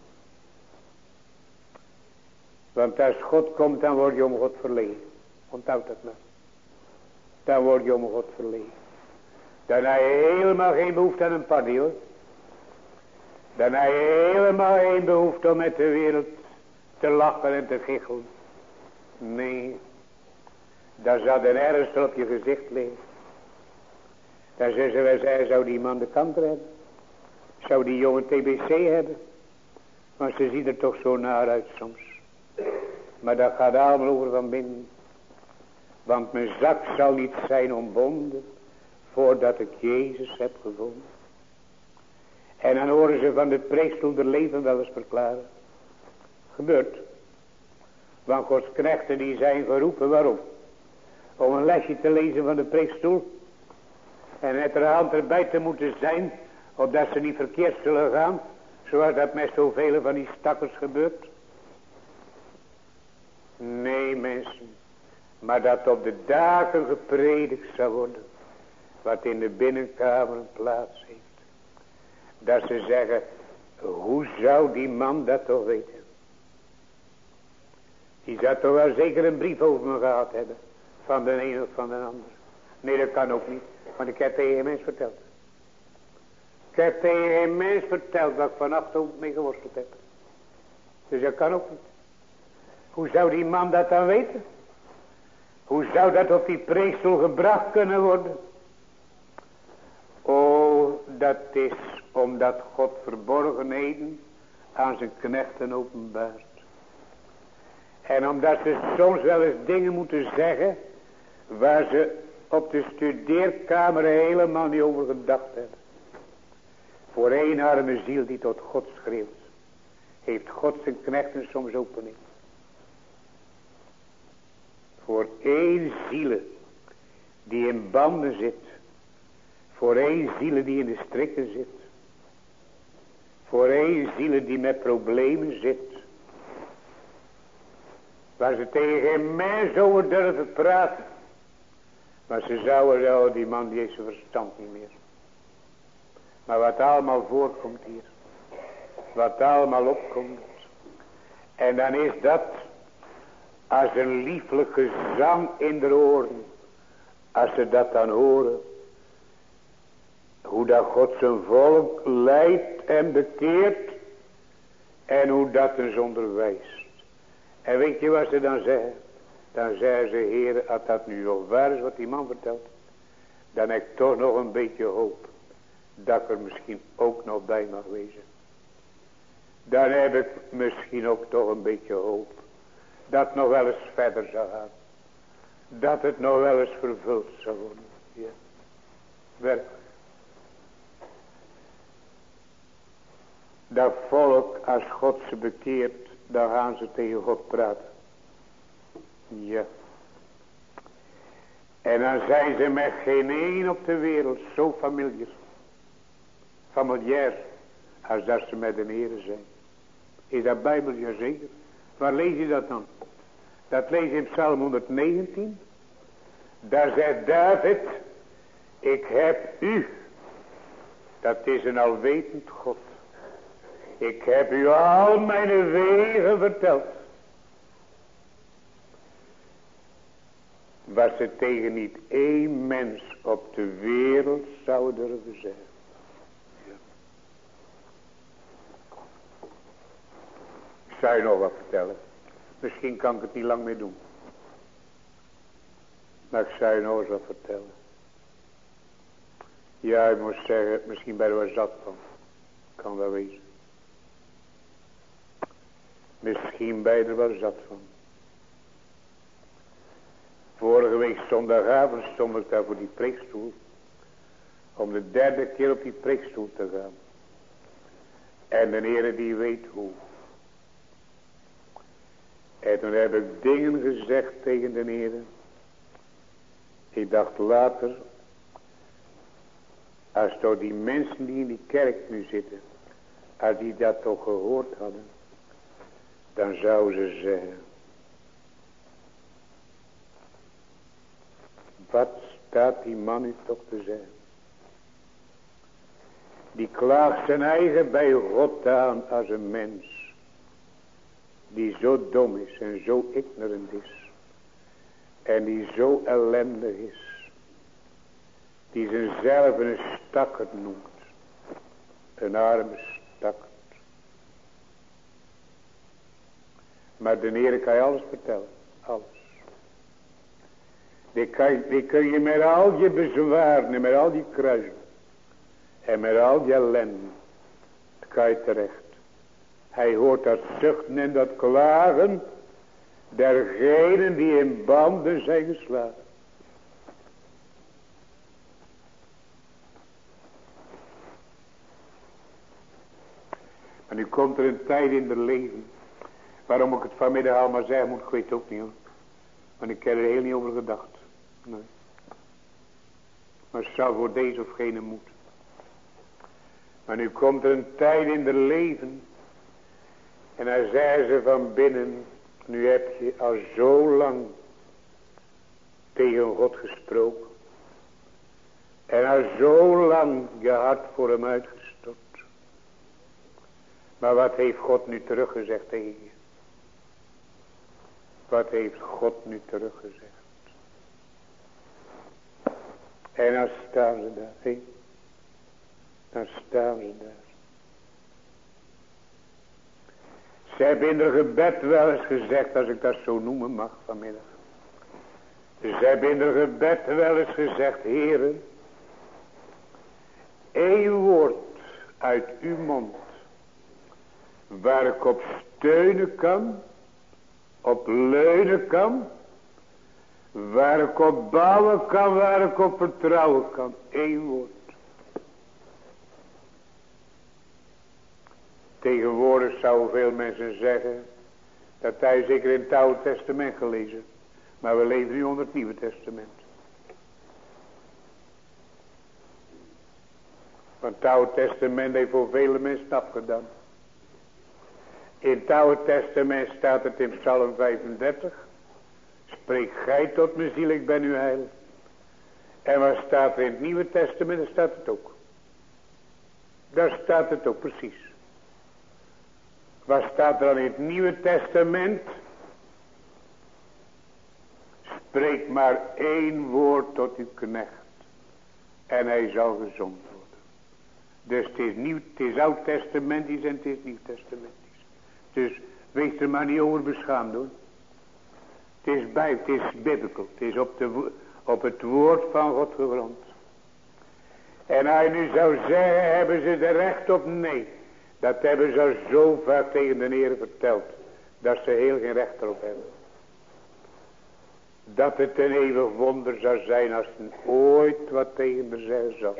Want als God komt, dan word je om God verlegen. Onthoud dat maar. Dan word je om God verlegen. Dan heb je helemaal geen behoefte aan een paddy, hoor. Dan heb je helemaal geen behoefte om met de wereld te lachen en te giechelen. Nee. Dan zou er ergens op je gezicht liggen. Dan zeggen wij, zou die man de kanker hebben? Zou die jongen T B C hebben? Want ze ziet er toch zo naar uit soms. Maar dat gaat allemaal over van binnen. Want mijn zak zal niet zijn ontbonden. Voordat ik Jezus heb gevonden. En dan horen ze van de preekstoel de leven wel eens verklaren. Gebeurt. Want Gods knechten die zijn geroepen. Waarom? Om een lesje te lezen van de preekstoel. En met de hand erbij te moeten zijn. Opdat ze niet verkeerd zullen gaan. Zoals dat met zoveel van die stakkers gebeurt. Nee, mensen. Maar dat op de daken gepredikt zou worden. Wat in de binnenkamer een plaats heeft. Dat ze zeggen. Hoe zou die man dat toch weten? Die zou toch wel zeker een brief over me gehad hebben. Van de een of van de ander. Nee, dat kan ook niet. Want ik heb tegen geen mens verteld. Ik heb tegen geen mens verteld wat ik vannacht ook mee geworsteld heb. Dus dat kan ook niet. Hoe zou die man dat dan weten? Hoe zou dat op die preekstoel gebracht kunnen worden? Oh, dat is omdat God verborgenheden aan zijn knechten openbaart. En omdat ze soms wel eens dingen moeten zeggen waar ze op de studeerkamer helemaal niet over gedacht hebben. Voor één arme ziel die tot God schreeuwt, heeft God zijn knechten soms opening. Voor één ziel die in banden zit. Voor één ziel die in de strikken zit. Voor een ziel die met problemen zit. Waar ze tegen geen mens over durven praten. Maar ze zouden wel, die man die heeft zijn verstand niet meer. Maar wat allemaal voorkomt hier. Wat allemaal opkomt. En dan is dat als een lieflijk gezang in de oren. Als ze dat dan horen. Hoe dat God zijn volk leidt en bekeert. En hoe dat ons onderwijst. En weet je wat ze dan zeggen? Dan zeggen ze, Heer, als dat nu zo waar is wat die man vertelt. Dan heb ik toch nog een beetje hoop. Dat ik er misschien ook nog bij mag wezen. Dan heb ik misschien ook toch een beetje hoop. Dat het nog wel eens verder zou gaan. Dat het nog wel eens vervuld zou worden. Ja. Werkelijk. Dat volk, als God ze bekeert, dan gaan ze tegen God praten. Ja. En dan zijn ze met geen één op de wereld zo familiar. Familiair. Als dat ze met de Heere zijn. Is dat Bijbel? Jazeker. Waar lees je dat dan? Dat lees je in Psalm honderdnegentien. Daar zegt David. Ik heb u. Dat is een alwetend God. Ik heb u al mijn wegen verteld. Wat ze tegen niet één mens op de wereld zou durven zeggen. Ja. Ik zou je nog wat vertellen. Misschien kan ik het niet lang meer doen. Maar ik zou je nog eens wat vertellen. Ja, ik moet zeggen, misschien ben je er wel zat van. Kan wel wezen. Misschien ben je er wel zat van. Vorige week zondagavond stond ik daar voor die preekstoel. Om de derde keer op die preekstoel te gaan. En de Heere die weet hoe. En toen heb ik dingen gezegd tegen de Heere. Ik dacht later. Als toch die mensen die in die kerk nu zitten. Als die dat toch gehoord hadden. Dan zouden ze zeggen. Wat staat die man nu toch te zeggen? Die klaagt zijn eigen bij God aan als een mens. Die zo dom is en zo ignorant is. En die zo ellendig is. Die zichzelf een stakkerd noemt. Een arme stakkerd. Maar de Heer kan je alles vertellen. Alles. Die, kan, die kun je met al je bezwaren en met al die kruisen. En met al die ellende. Kan je terecht. Hij hoort dat zuchten en dat klagen. Dergenen die in banden zijn geslagen. En nu komt er een tijd in het leven. Waarom ik het vanmiddag allemaal zeggen moet, ik weet het ook niet hoor. Want ik heb er heel niet over gedacht. Nee. Maar het zou voor deze of gene moeten. Maar nu komt er een tijd in het leven. En dan zei ze van binnen. Nu heb je al zo lang tegen God gesproken. En al zo lang je hart voor hem uitgestort. Maar wat heeft God nu teruggezegd tegen je? Wat heeft God nu teruggezegd? En dan staan ze daar. Hé. Dan staan ze daar. Ze hebben in het gebed wel eens gezegd, als ik dat zo noemen mag vanmiddag. Ze hebben in het gebed wel eens gezegd, Heere, één woord uit uw mond, waar ik op steunen kan, op leunen kan, waar ik op bouwen kan, waar ik op vertrouwen kan. Eén woord. Tegenwoordig zouden veel mensen zeggen dat hij zeker in het Oude Testament gelezen. Maar we leven nu onder het Nieuwe Testament. Want het Oude Testament heeft voor vele mensen afgedaan. In het Oude Testament staat het in Psalm vijfendertig. Spreek gij tot mijn ziel, ik ben uw heil. En wat staat er in het Nieuwe Testament? Daar staat het ook. Daar staat het ook precies. Wat staat er dan in het Nieuwe Testament? Spreek maar één woord tot uw knecht. En hij zal gezond worden. Dus het is, nieuw, het is Oud Testamentisch en het is Nieuw Testamentisch. Dus wees er maar niet over beschaamd hoor. Het is bij, het is biblical. Het is op, de, op het woord van God gegrond. En hij nu zou zeggen, hebben ze er recht op? Nee. Dat hebben ze al zo vaak tegen de Heer verteld. Dat ze heel geen recht erop hebben. Dat het een eeuwig wonder zou zijn als men ooit wat tegen me zeggen zou.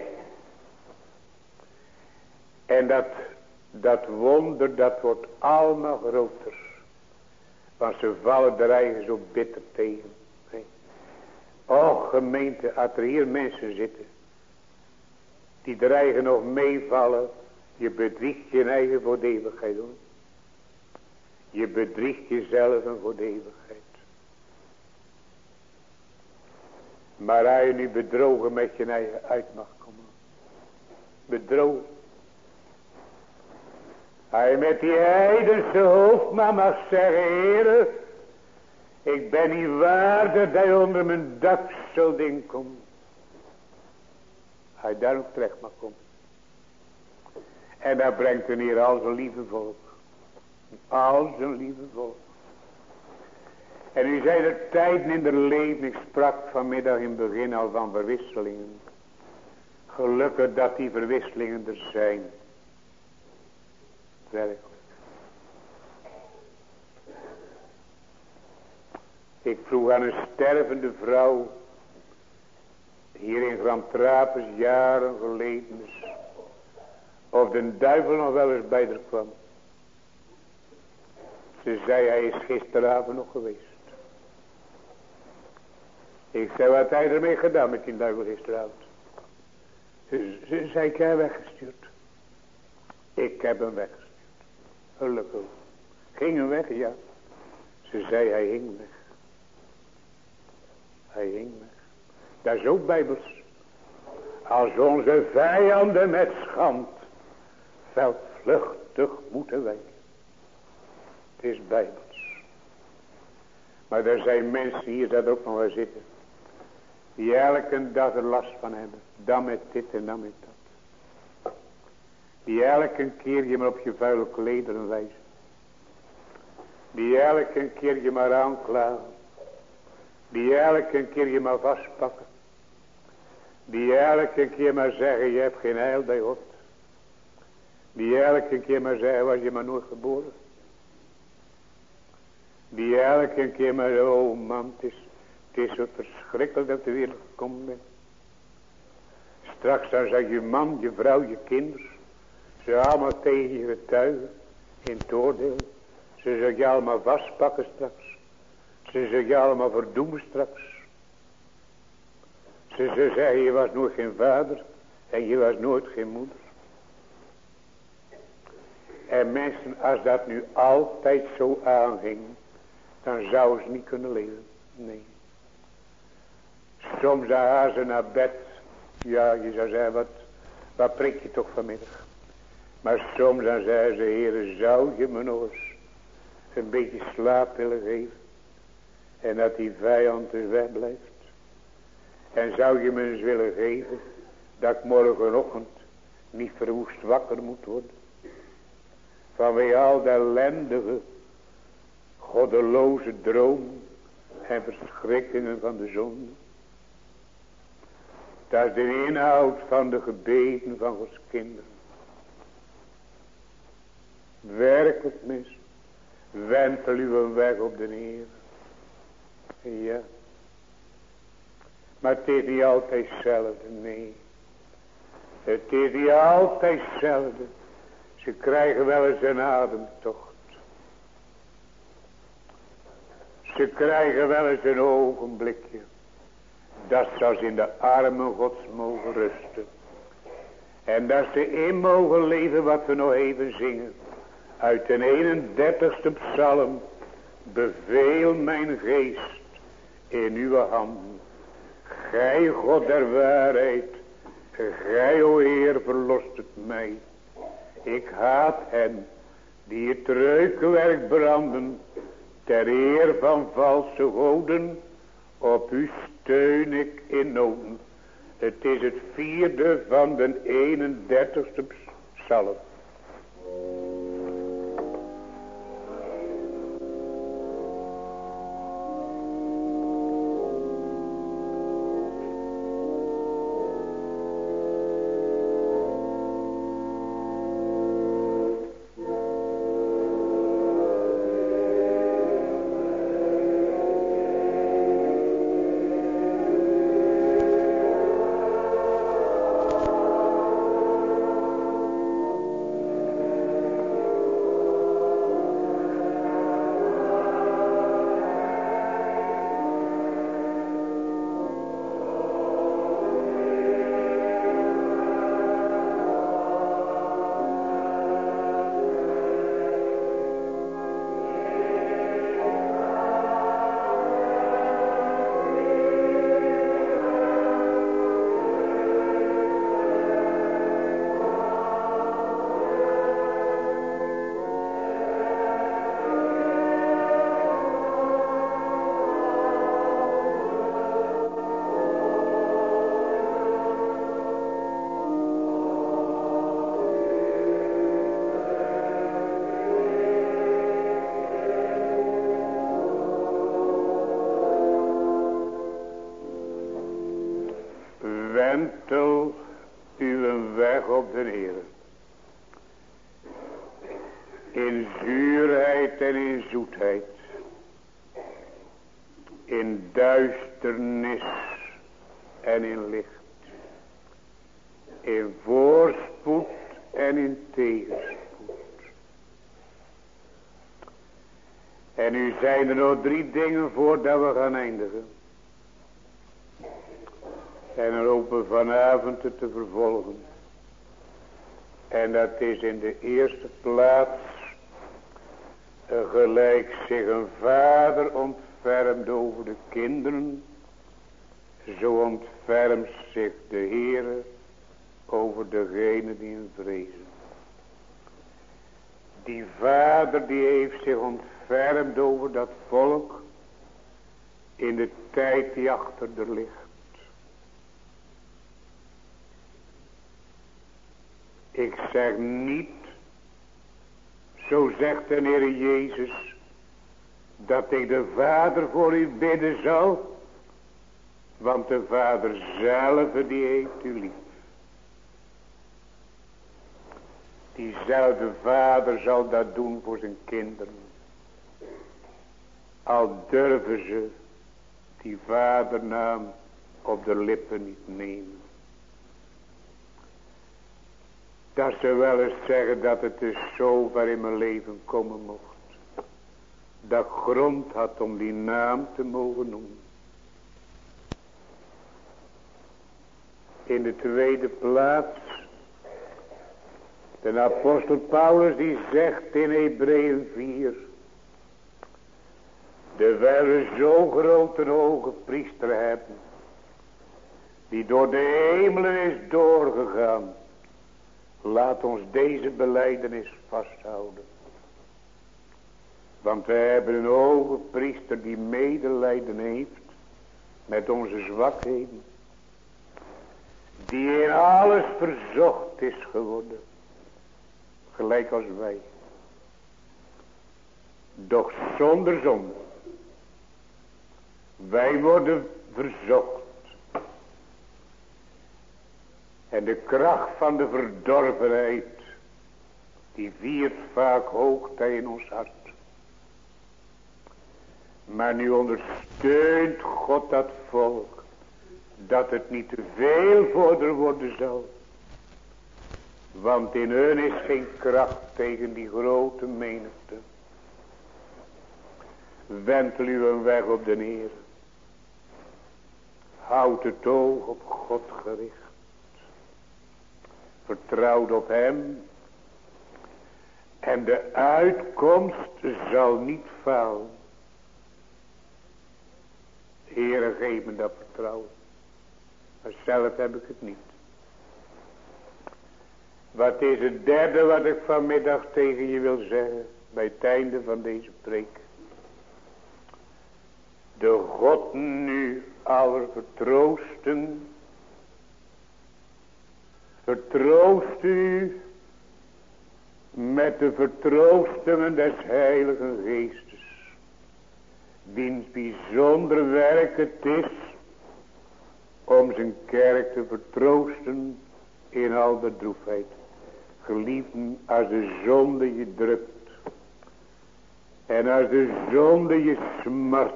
En dat, dat wonder, dat wordt allemaal groter. Want ze vallen er eigen zo bitter tegen. Nee. Och gemeente, als er hier mensen zitten. Die er eigen nog meevallen. Je bedriegt je eigen voor de eeuwigheid hoor. Je bedriegt jezelf voor de eeuwigheid. Maar als je nu bedrogen met je eigen uit mag komen. Bedrogen. Als je met die heidense hoofdman mag zeggen, Heere, ik ben niet waardig dat je onder mijn dak zult inkomen. Als je daar ook terecht mag komen. En daar brengt de Heer al zijn lieve volk. Al zijn lieve volk. En u zei er tijden in de leven, ik sprak vanmiddag in het begin al van verwisselingen. Gelukkig dat die verwisselingen er zijn. Werkelijk. Ik vroeg aan een stervende vrouw, hier in Grand Trapes, jaren geleden, of de duivel nog wel eens bij haar kwam. Ze zei, hij is gisteravond nog geweest. Ik zei, wat had hij ermee gedaan met die duivel gisteravond? Ze, ze zei, ik heb hem weggestuurd. Ik heb hem weggestuurd. Gelukkig. Ging hem weg, ja. Ze zei, hij hing weg. Hij hing weg. Dat is ook bijbels. Als onze vijanden met schand veldvluchtig moeten wijken. Het is bijbels. Maar er zijn mensen hier dat ook nog wel zitten. Die elke dag er last van hebben. Dan met dit en dan met dat. Die elke keer je maar op je vuile klederen wijzen. Die elke keer je maar aanklagen. Die elke keer je maar vastpakken. Die elke keer maar zeggen, je hebt geen heil bij God. Die elke keer maar zeggen, was je maar nooit geboren. Die elke keer maar, oh man, het is, het is zo verschrikkelijk dat de wereld gekomen bent. Straks dan zeg je man, je vrouw, je kinderen. Ze allemaal tegen je getuigen. In het oordeel. Ze zullen je allemaal vastpakken straks. Ze zullen je allemaal verdoemen straks. Ze zullen zeggen, je was nooit geen vader. En je was nooit geen moeder. En mensen, als dat nu altijd zo aanging. Dan zouden ze niet kunnen leven. Nee. Soms gaan ze naar bed. Ja, je zou zeggen, wat, wat prik je toch vanmiddag? Maar soms dan zeggen ze, Heere, zou je me nog eens een beetje slaap willen geven? En dat die vijand dus wegblijft. En zou je me eens willen geven dat ik morgenochtend niet verwoest wakker moet worden? Vanwege al de ellendige, goddeloze dromen en verschrikkingen van de zonde. Dat is de inhoud van de gebeden van Gods kinderen. Werkelijk mis. Wentel uw weg op de Heer. Ja. Maar het is niet altijd hetzelfde. Nee. Het is niet altijd hetzelfde. Ze krijgen wel eens een ademtocht. Ze krijgen wel eens een ogenblikje. Dat ze als in de armen Gods mogen rusten. En dat ze in mogen leven wat we nog even zingen. Uit de eenendertigste psalm. Beveel mijn geest in uw handen. Gij God der waarheid. Gij o Heer verlost het mij. Ik haat hen die het reukwerk branden. Ter eer van valse goden. Op u steun ik in noden. Het is het vierde van de eenendertigste psalm. Wentel uw weg op de Heer. In zuurheid en in zoetheid. In duisternis en in licht. In voorspoed en in tegenspoed. En nu zijn er nog drie dingen voordat we gaan eindigen. En er hopen vanavond het te vervolgen. En dat is in de eerste plaats. Gelijk zich een vader ontfermt over de kinderen. Zo ontfermt zich de Heere over degene die hem vrezen. Die vader die heeft zich ontfermd over dat volk. In de tijd die achter er ligt. Ik zeg niet, zo zegt de Heer Jezus, dat ik de Vader voor u bidden zal, want de Vader zelf die heeft u lief. Diezelfde Vader zal dat doen voor zijn kinderen. Al durven ze die vadernaam op de lippen niet nemen. Dat ze wel eens zeggen dat het dus zo ver in mijn leven komen mocht. Dat ik grond had om die naam te mogen noemen. In de tweede plaats. De apostel Paulus die zegt in Hebreeën vier. Terwijl we zo groot een hoge priester hebben. Die door de hemelen is doorgegaan. Laat ons deze belijdenis vasthouden. Want we hebben een hoge priester die medelijden heeft met onze zwakheden. Die in alles verzocht is geworden. Gelijk als wij. Doch zonder zonde. Wij worden verzocht. En de kracht van de verdorvenheid. Die viert vaak hoogtij in ons hart. Maar nu ondersteunt God dat volk. Dat het niet te veel vorder worden zal. Want in hun is geen kracht tegen die grote menigte. Wentel u een weg op de Heer. Houd het oog op God gericht. vertrouwt op hem. En de uitkomst zal niet falen. Heere, geef me dat vertrouwen. Maar zelf heb ik het niet. Wat is het derde wat ik vanmiddag tegen je wil zeggen. Bij het einde van deze preek. De God nu aller vertroosten. Vertroost u met de vertroostingen des Heiligen Geestes. Wiens bijzonder werk het is om zijn kerk te vertroosten in al de droefheid. Geliefden, als de zonde je drukt en als de zonde je smart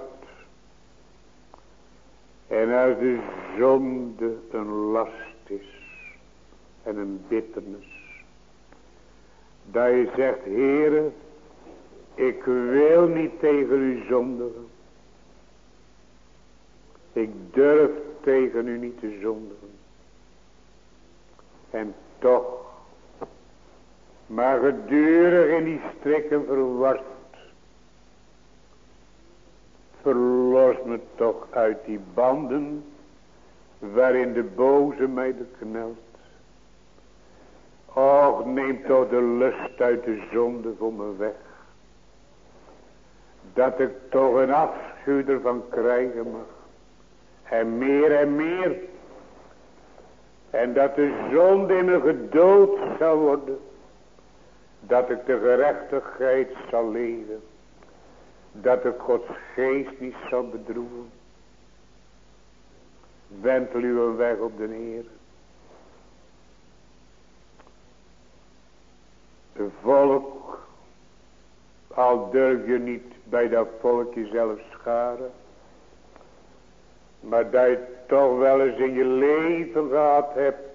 en als de zonde een last is en een bitternis, dat je zegt, Heere, ik wil niet tegen u zondigen. Ik durf tegen u niet te zondigen. En toch, maar gedurig in die strikken verward, verlos me toch uit die banden, waarin de boze mij beknelt. Och, neem toch de lust uit de zonde voor me weg. Dat ik toch een afschuw ervan krijgen mag. En meer en meer. En dat de zonde in me gedood zal worden. Dat ik de gerechtigheid zal leven. Dat ik Gods geest niet zal bedroeven. Wentel u een weg op de Heer. De volk, al durf je niet bij dat volk jezelf scharen, maar dat je toch wel eens in je leven gehad hebt,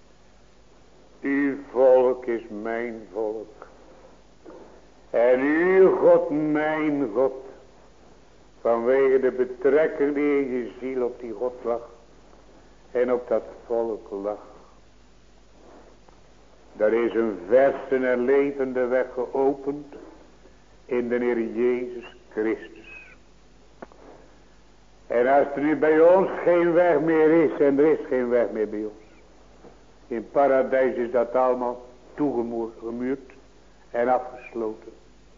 uw volk is mijn volk, en uw God mijn God, vanwege de betrekking die in je ziel op die God lag, en op dat volk lag. Er is een verse en levende weg geopend in de Heer Jezus Christus. En als er nu bij ons geen weg meer is, en er is geen weg meer bij ons. In paradijs is dat allemaal toegemuurd en afgesloten.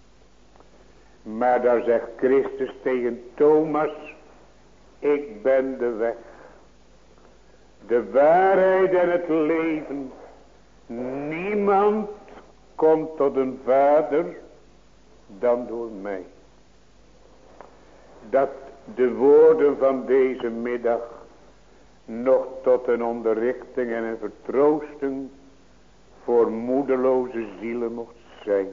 Maar daar zegt Christus tegen Thomas, ik ben de weg, de waarheid en het leven. Niemand komt tot een vader dan door mij. Dat de woorden van deze middag nog tot een onderrichting en een vertroosting voor moedeloze zielen mocht zijn.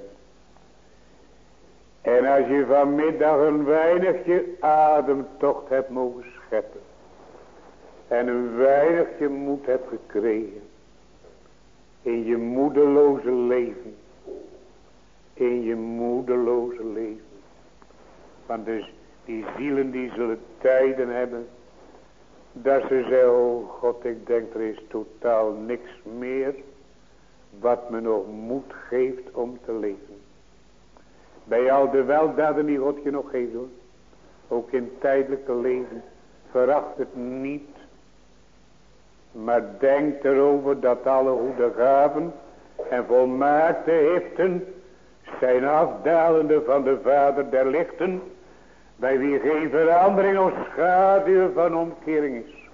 En als je vanmiddag een weinigje ademtocht hebt mogen scheppen en een weinigje moed hebt gekregen in je moedeloze leven. In je moedeloze leven. Want dus die zielen die zullen tijden hebben. Dat ze zeggen, oh God, ik denk er is totaal niks meer. Wat me nog moed geeft om te leven. Bij al de weldaden die God je nog geeft hoor. Ook in tijdelijke leven. Veracht het niet. Maar denk erover dat alle goede gaven en volmaakte giften zijn afdalende van de Vader der lichten, bij wie geen verandering of schaduw van omkering is.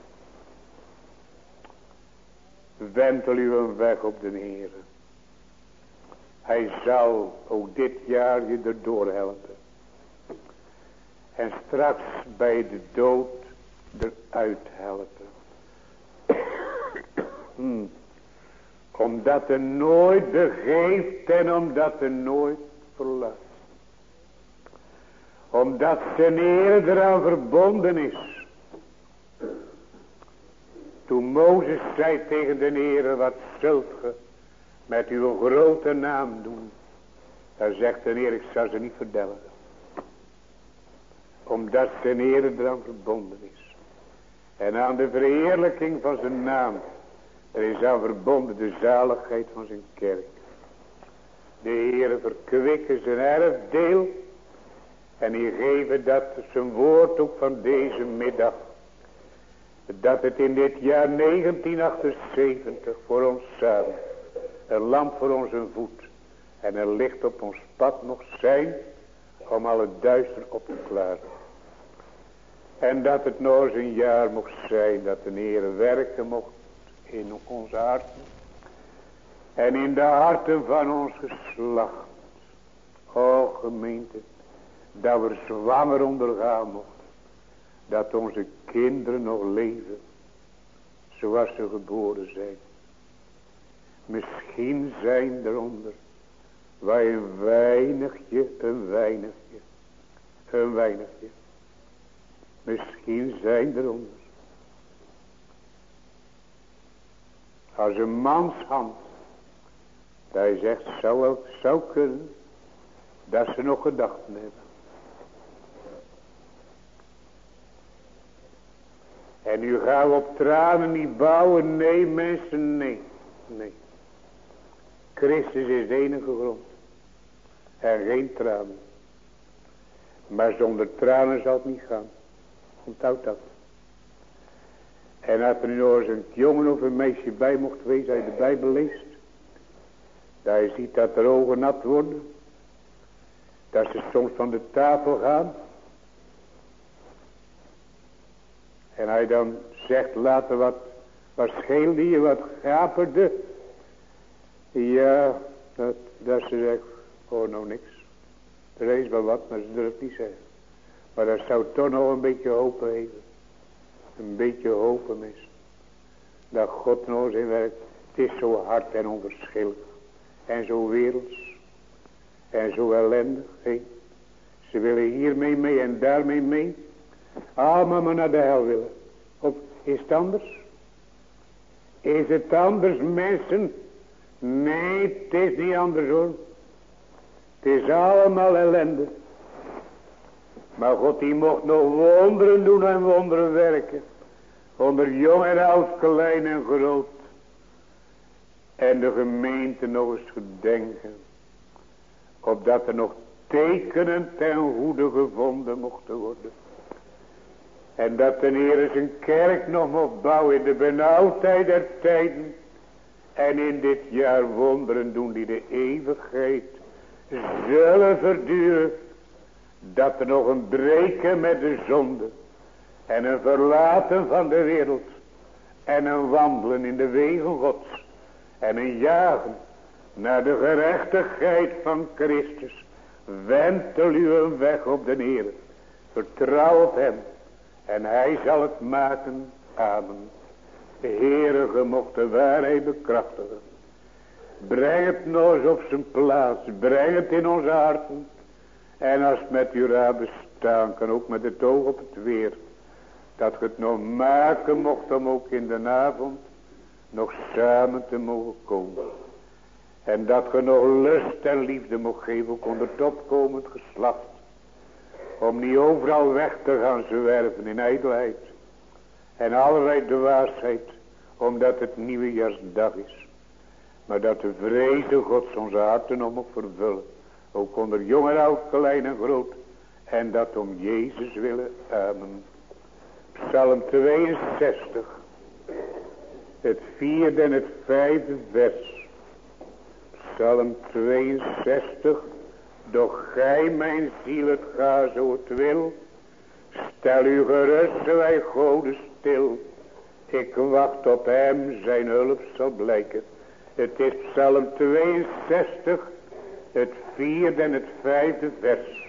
Wentel u een weg op de Heer. Hij zal ook dit jaar je erdoor helpen. En straks bij de dood eruit helpen. Hmm. Omdat er nooit begeeft en omdat er nooit verlaat. Omdat zijn Heer eraan verbonden is. Toen Mozes zei tegen de Heer, wat zult ge met uw grote naam doen? Dan zegt de Heer, ik zal ze niet verdelgen. Omdat zijn Heer eraan verbonden is. En aan de verheerlijking van zijn naam Er is aan verbonden de zaligheid van zijn kerk. De Heere verkwikken zijn erfdeel. En hij geeft dat zijn woord ook van deze middag. Dat het in dit jaar negentien achtenzeventig voor ons samen. Een lamp voor onze voet. En een licht op ons pad mocht zijn. Om al het duister op te klaren. En dat het nog eens een jaar mocht zijn. Dat de Heere werken mocht in onze harten. En in de harten van ons geslacht. O gemeente. Dat we zwanger ondergaan mochten. Dat onze kinderen nog leven. Zoals ze geboren zijn. Misschien zijn eronder. Wij een weinigje, een weinigje. Een weinigje. Misschien zijn eronder. Als een manshand. Dat hij zegt, zou ook zou kunnen. Dat ze nog gedachten hebben. En u gaat op tranen niet bouwen. Nee mensen, nee. Nee. Christus is de enige grond. En geen tranen. Maar zonder tranen zal het niet gaan. Onthoud dat. En als er nu nog eens een jongen of een meisje bij mocht wezen, als je de Bijbel leest. Dat je ziet dat er ogen nat worden. Dat ze soms van de tafel gaan. En hij dan zegt later wat, wat scheelde je, wat gaperde. Ja, dat, dat ze zegt, oh nou niks. Er is wel wat, maar ze durft niet zeggen. Maar dat zou toch nog een beetje hoop geven. Een beetje hoop mis. Dat God nog eens in werkt. Het is zo hard en onverschillig. En zo werelds. En zo ellendig. He. Ze willen hiermee mee en daarmee mee. Allemaal maar naar de hel willen. Of is het anders? Is het anders mensen? Nee, het is niet anders hoor. Het is allemaal ellende. Maar God die mocht nog wonderen doen en wonderen werken. Onder jong en oud, klein en groot. En de gemeente nog eens gedenken. Opdat er nog tekenen ten goede gevonden mochten worden. En dat de Heer zijn kerk nog mocht bouwen in de benauwdheid der tijden. En in dit jaar wonderen doen die de eeuwigheid zullen verduren. Dat er nog een breken met de zonde. En een verlaten van de wereld. En een wandelen in de wegen Gods. En een jagen naar de gerechtigheid van Christus. Wentel uw weg op de Heer. Vertrouw op hem. En hij zal het maken. Amen. De Heere gemocht de waarheid bekrachtigen. Breng het nog eens op zijn plaats. Breng het in onze harten. En als het met uw raad bestaan kan, ook met het oog op het weer. Dat je het nog maken mocht om ook in de avond nog samen te mogen komen. En dat je nog lust en liefde mocht geven, ook onder het opkomend geslacht. Om niet overal weg te gaan zwerven in ijdelheid. En allerlei dwaasheid, omdat het nieuwejaarsdag is. Maar dat de vrede Gods onze harten nog mocht vervullen. Ook onder jong en oud, klein en groot. En dat om Jezus willen. Amen. Psalm tweeënzestig. Het vierde en het vijfde vers. Psalm tweeënzestig. Doch gij mijn ziel het ga zo het wil. Stel u gerust wij Gode stil. Ik wacht op hem, zijn hulp zal blijken. Het is Psalm tweeënzestig. Het vierde en het vijfde vers.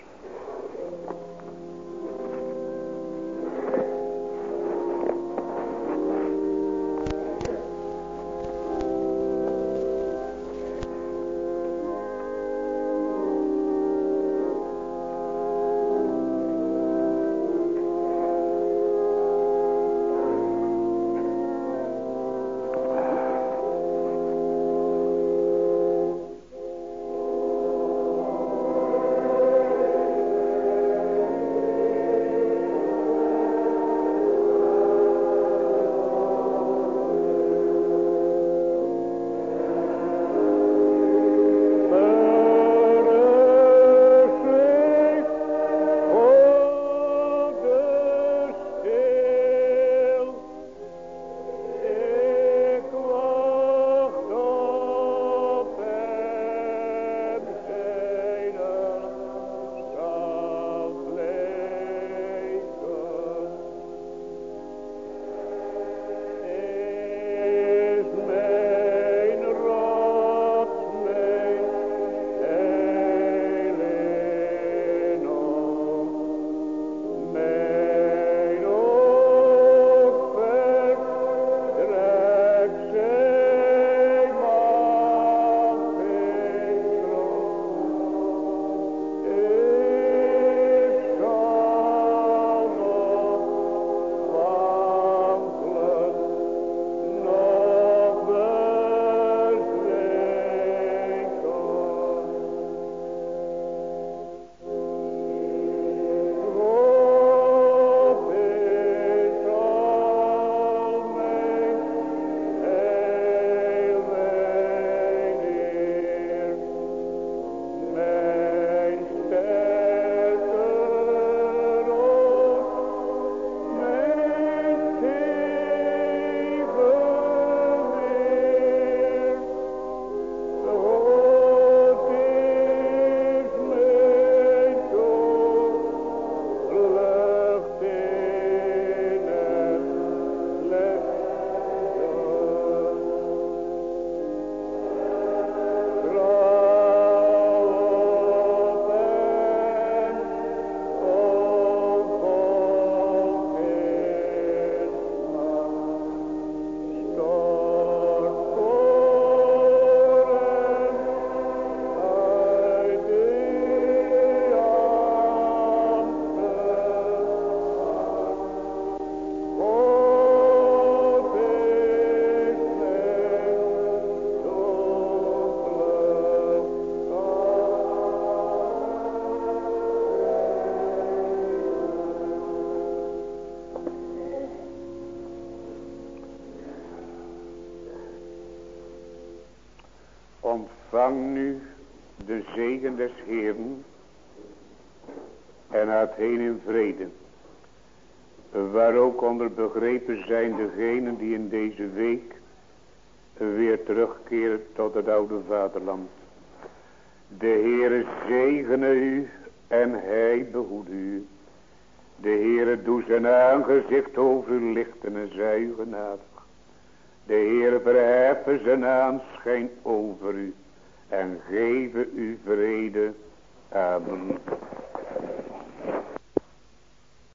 Ontvang nu de zegen des Heeren en gaat heen in vrede. Waar ook onder begrepen zijn degenen die in deze week weer terugkeren tot het oude vaderland. De Heere zegene u en hij behoede u. De Heere doe zijn aangezicht over u lichten en zij u genadig. De Heere verheffen zijn aanschijn over u en geven u vrede. Amen.